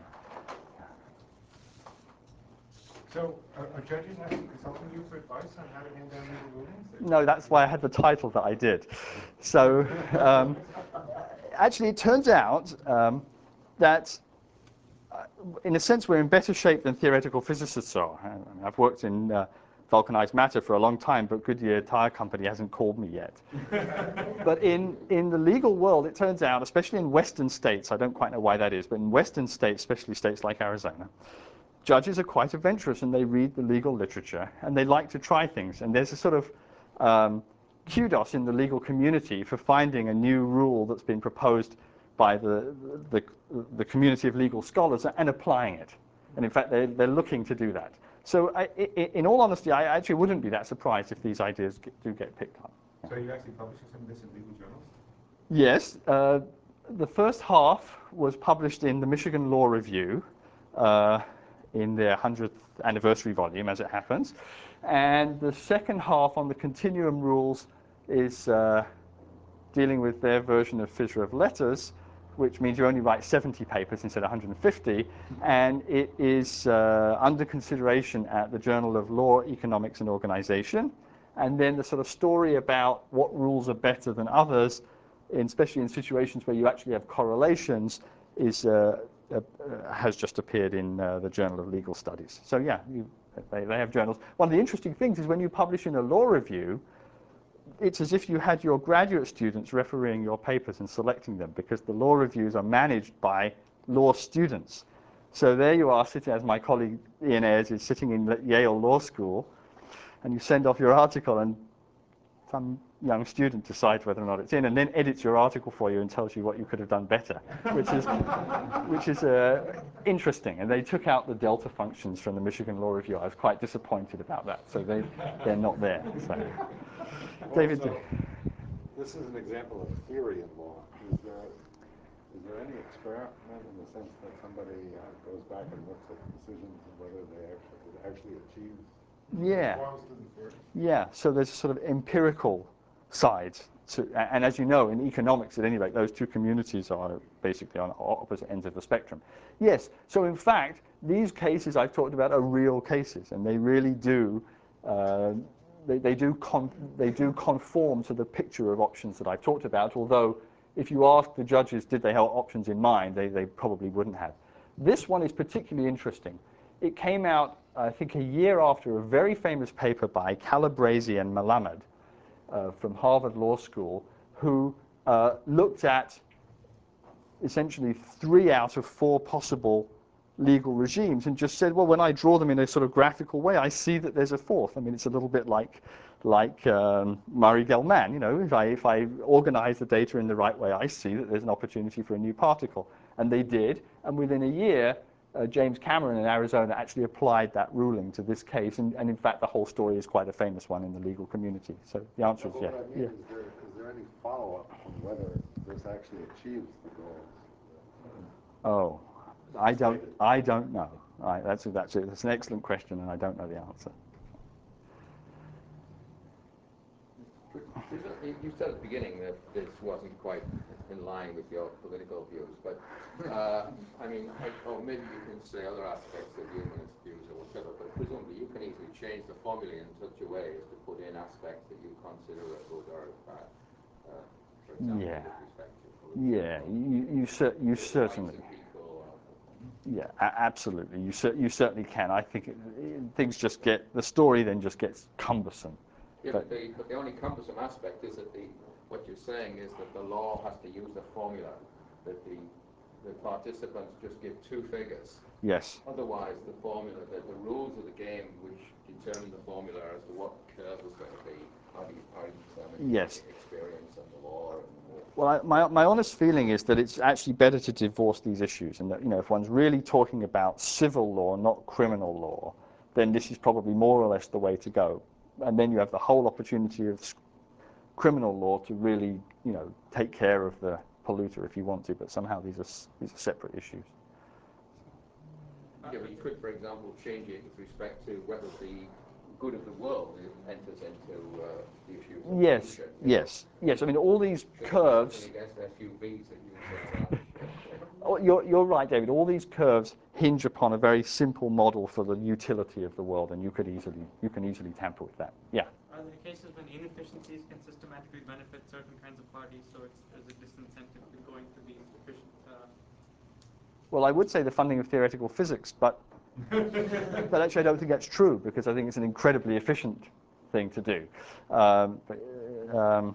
So are, are judges actually consulting you for advice on how to hand down legal rulings? No, that's why I had the title that I did. So um, actually, it turns out um, that uh, in a sense, we're in better shape than theoretical physicists are. I mean, I've worked in uh, vulcanized matter for a long time, but Goodyear Tire Company hasn't called me yet. But in, in the legal world, it turns out, especially in Western states, I don't quite know why that is, but in Western states, especially states like Arizona, judges are quite adventurous, and they read the legal literature, and they like to try things. And there's a sort of um, kudos in the legal community for finding a new rule that's been proposed by the, the, the community of legal scholars and applying it. And in fact, they're, they're looking to do that. So I, I, in all honesty, I actually wouldn't be that surprised if these ideas get, do get picked up. So are you actually publishing some of this in legal journals? Yes. Uh, the first half was published in the Michigan Law Review uh, in their hundredth anniversary volume, as it happens. And the second half on the continuum rules is uh, dealing with their version of Fissure of Letters, which means you only write seventy papers instead of one hundred fifty, and it is uh, under consideration at the Journal of Law, Economics, and Organization. And then the sort of story about what rules are better than others, in, especially in situations where you actually have correlations, is uh, uh, uh, has just appeared in uh, the Journal of Legal Studies. So yeah, you, they, they have journals. One of the interesting things is when you publish in a law review, it's as if you had your graduate students refereeing your papers and selecting them, because the law reviews are managed by law students. So there you are sitting, as my colleague Ian Ayres is sitting in Yale Law School, and you send off your article, and some young student decides whether or not it's in, and then edits your article for you and tells you what you could have done better, which is, which is uh, interesting. And they took out the delta functions from the Michigan Law Review. I was quite disappointed about that. So they, they're not there. So. David. Also, this is an example of theory in law. Is there, is there any experiment in the sense that somebody uh, goes back and looks at decisions and whether they actually, it actually achieves? Yeah. Yeah, so there's a sort of empirical side to, and as you know, in economics at any rate, those two communities are basically on opposite ends of the spectrum. Yes, so in fact, these cases I've talked about are real cases, and they really do, uh, they, they, do con they do conform to the picture of options that I've talked about, although if you ask the judges did they have options in mind, they, they probably wouldn't have. This one is particularly interesting. It came out, I think, a year after a very famous paper by Calabresi and Melamed uh, from Harvard Law School, who uh, looked at essentially three out of four possible legal regimes and just said, well, when I draw them in a sort of graphical way, I see that there's a fourth. I mean, it's a little bit like, like um, Murray-Gell-Mann. You know, if I, if I organize the data in the right way, I see that there's an opportunity for a new particle. And they did, and within a year, Uh, James Cameron in Arizona actually applied that ruling to this case, and, and in fact the whole story is quite a famous one in the legal community. So the answer is Well, yeah. What I mean yeah. is, there, is there any follow-up on whether this actually achieves the goals? Oh, I don't, I don't know. Right, that's, a, that's, a, that's an excellent question, and I don't know the answer. You said at the beginning that this wasn't quite in line with your political views, but uh, I mean, I, or maybe you can say other aspects of humanist views or whatever, but presumably you can easily change the formula in such a way as to put in aspects that you consider are good or bad. Uh, for example, Yeah. with respect to Yeah, you, you, cer you certainly. Yeah, absolutely. You, cer you certainly can. I think it, it, things just get, the story then just gets cumbersome. Yeah, but the, but the only cumbersome aspect is that the, what you're saying is that the law has to use the formula, that the, the participants just give two figures. Yes. Otherwise, the formula, the, the rules of the game which determine the formula as to what curve is going to be, are, the, are determined yes. by experience and the law. And the well, I, my, my honest feeling is that it's actually better to divorce these issues, and that, you know, if one's really talking about civil law, not criminal law, then this is probably more or less the way to go. And then you have the whole opportunity of criminal law to really, you know, take care of the polluter if you want to, but somehow these are, these are separate issues. Yeah, but you could, for example, change it with respect to whether the good of the world enters into uh, the issues of Yes, pollution. yes, yes. I mean, all these so curves... S U Vs that you say Oh, you're, you're right, David. All these curves hinge upon a very simple model for the utility of the world, and you could easily, you can easily tamper with that. Yeah. Are there cases when inefficiencies can systematically benefit certain kinds of parties, so it's, there's a disincentive to going to these efficient? Uh... Well, I would say the funding of theoretical physics, but but actually I don't think that's true, because I think it's an incredibly efficient thing to do. Um, but, um,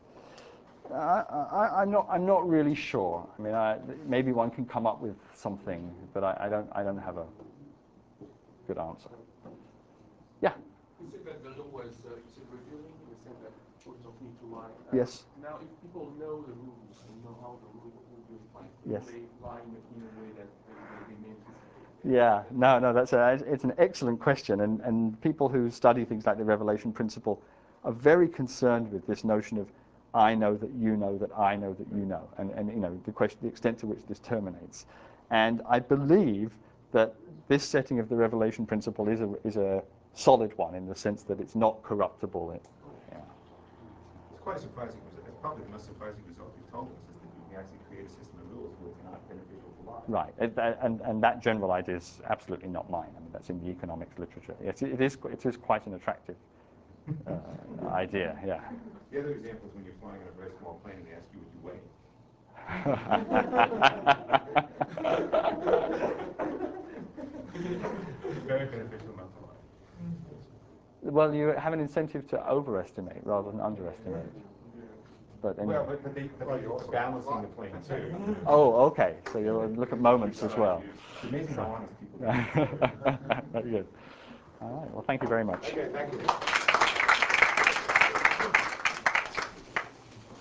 I, I, I'm not. I'm not really sure. I mean, I, maybe one can come up with something, but I, I don't. I don't have a good answer. Yeah. You said that the law was uh, you said revealing in the sense that people don't need to lie. Uh, Yes. Now, if people know the rules and know how the rule will be applied, yes. they lie in a way that they, they may anticipate. Yeah. No. No. That's a. It's an excellent question, and and people who study things like the revelation principle are very concerned with this notion of I know that you know that I know that you know, and, and you know the question, the extent to which this terminates. And I believe that this setting of the revelation principle is a is a solid one in the sense that it's not corruptible. It, yeah. It's quite a surprising result. It's probably the most surprising result you told us is that you can actually create a system of rules where it's not beneficial to lie. Right, it, and and that general idea is absolutely not mine. I mean, that's in the economics literature. It, it is it is quite an attractive uh, idea. Yeah. The other example is when you're flying on a very small plane and they ask you what you weigh. Very beneficial not to lie. Well, you have an incentive to overestimate rather than underestimate. But anyway. Well, but, but they, but they are balancing the plane too. Oh, okay. So you look at moments as well. It's amazing how honest people are. Very good. All right. Well, thank you very much. Okay, thank you.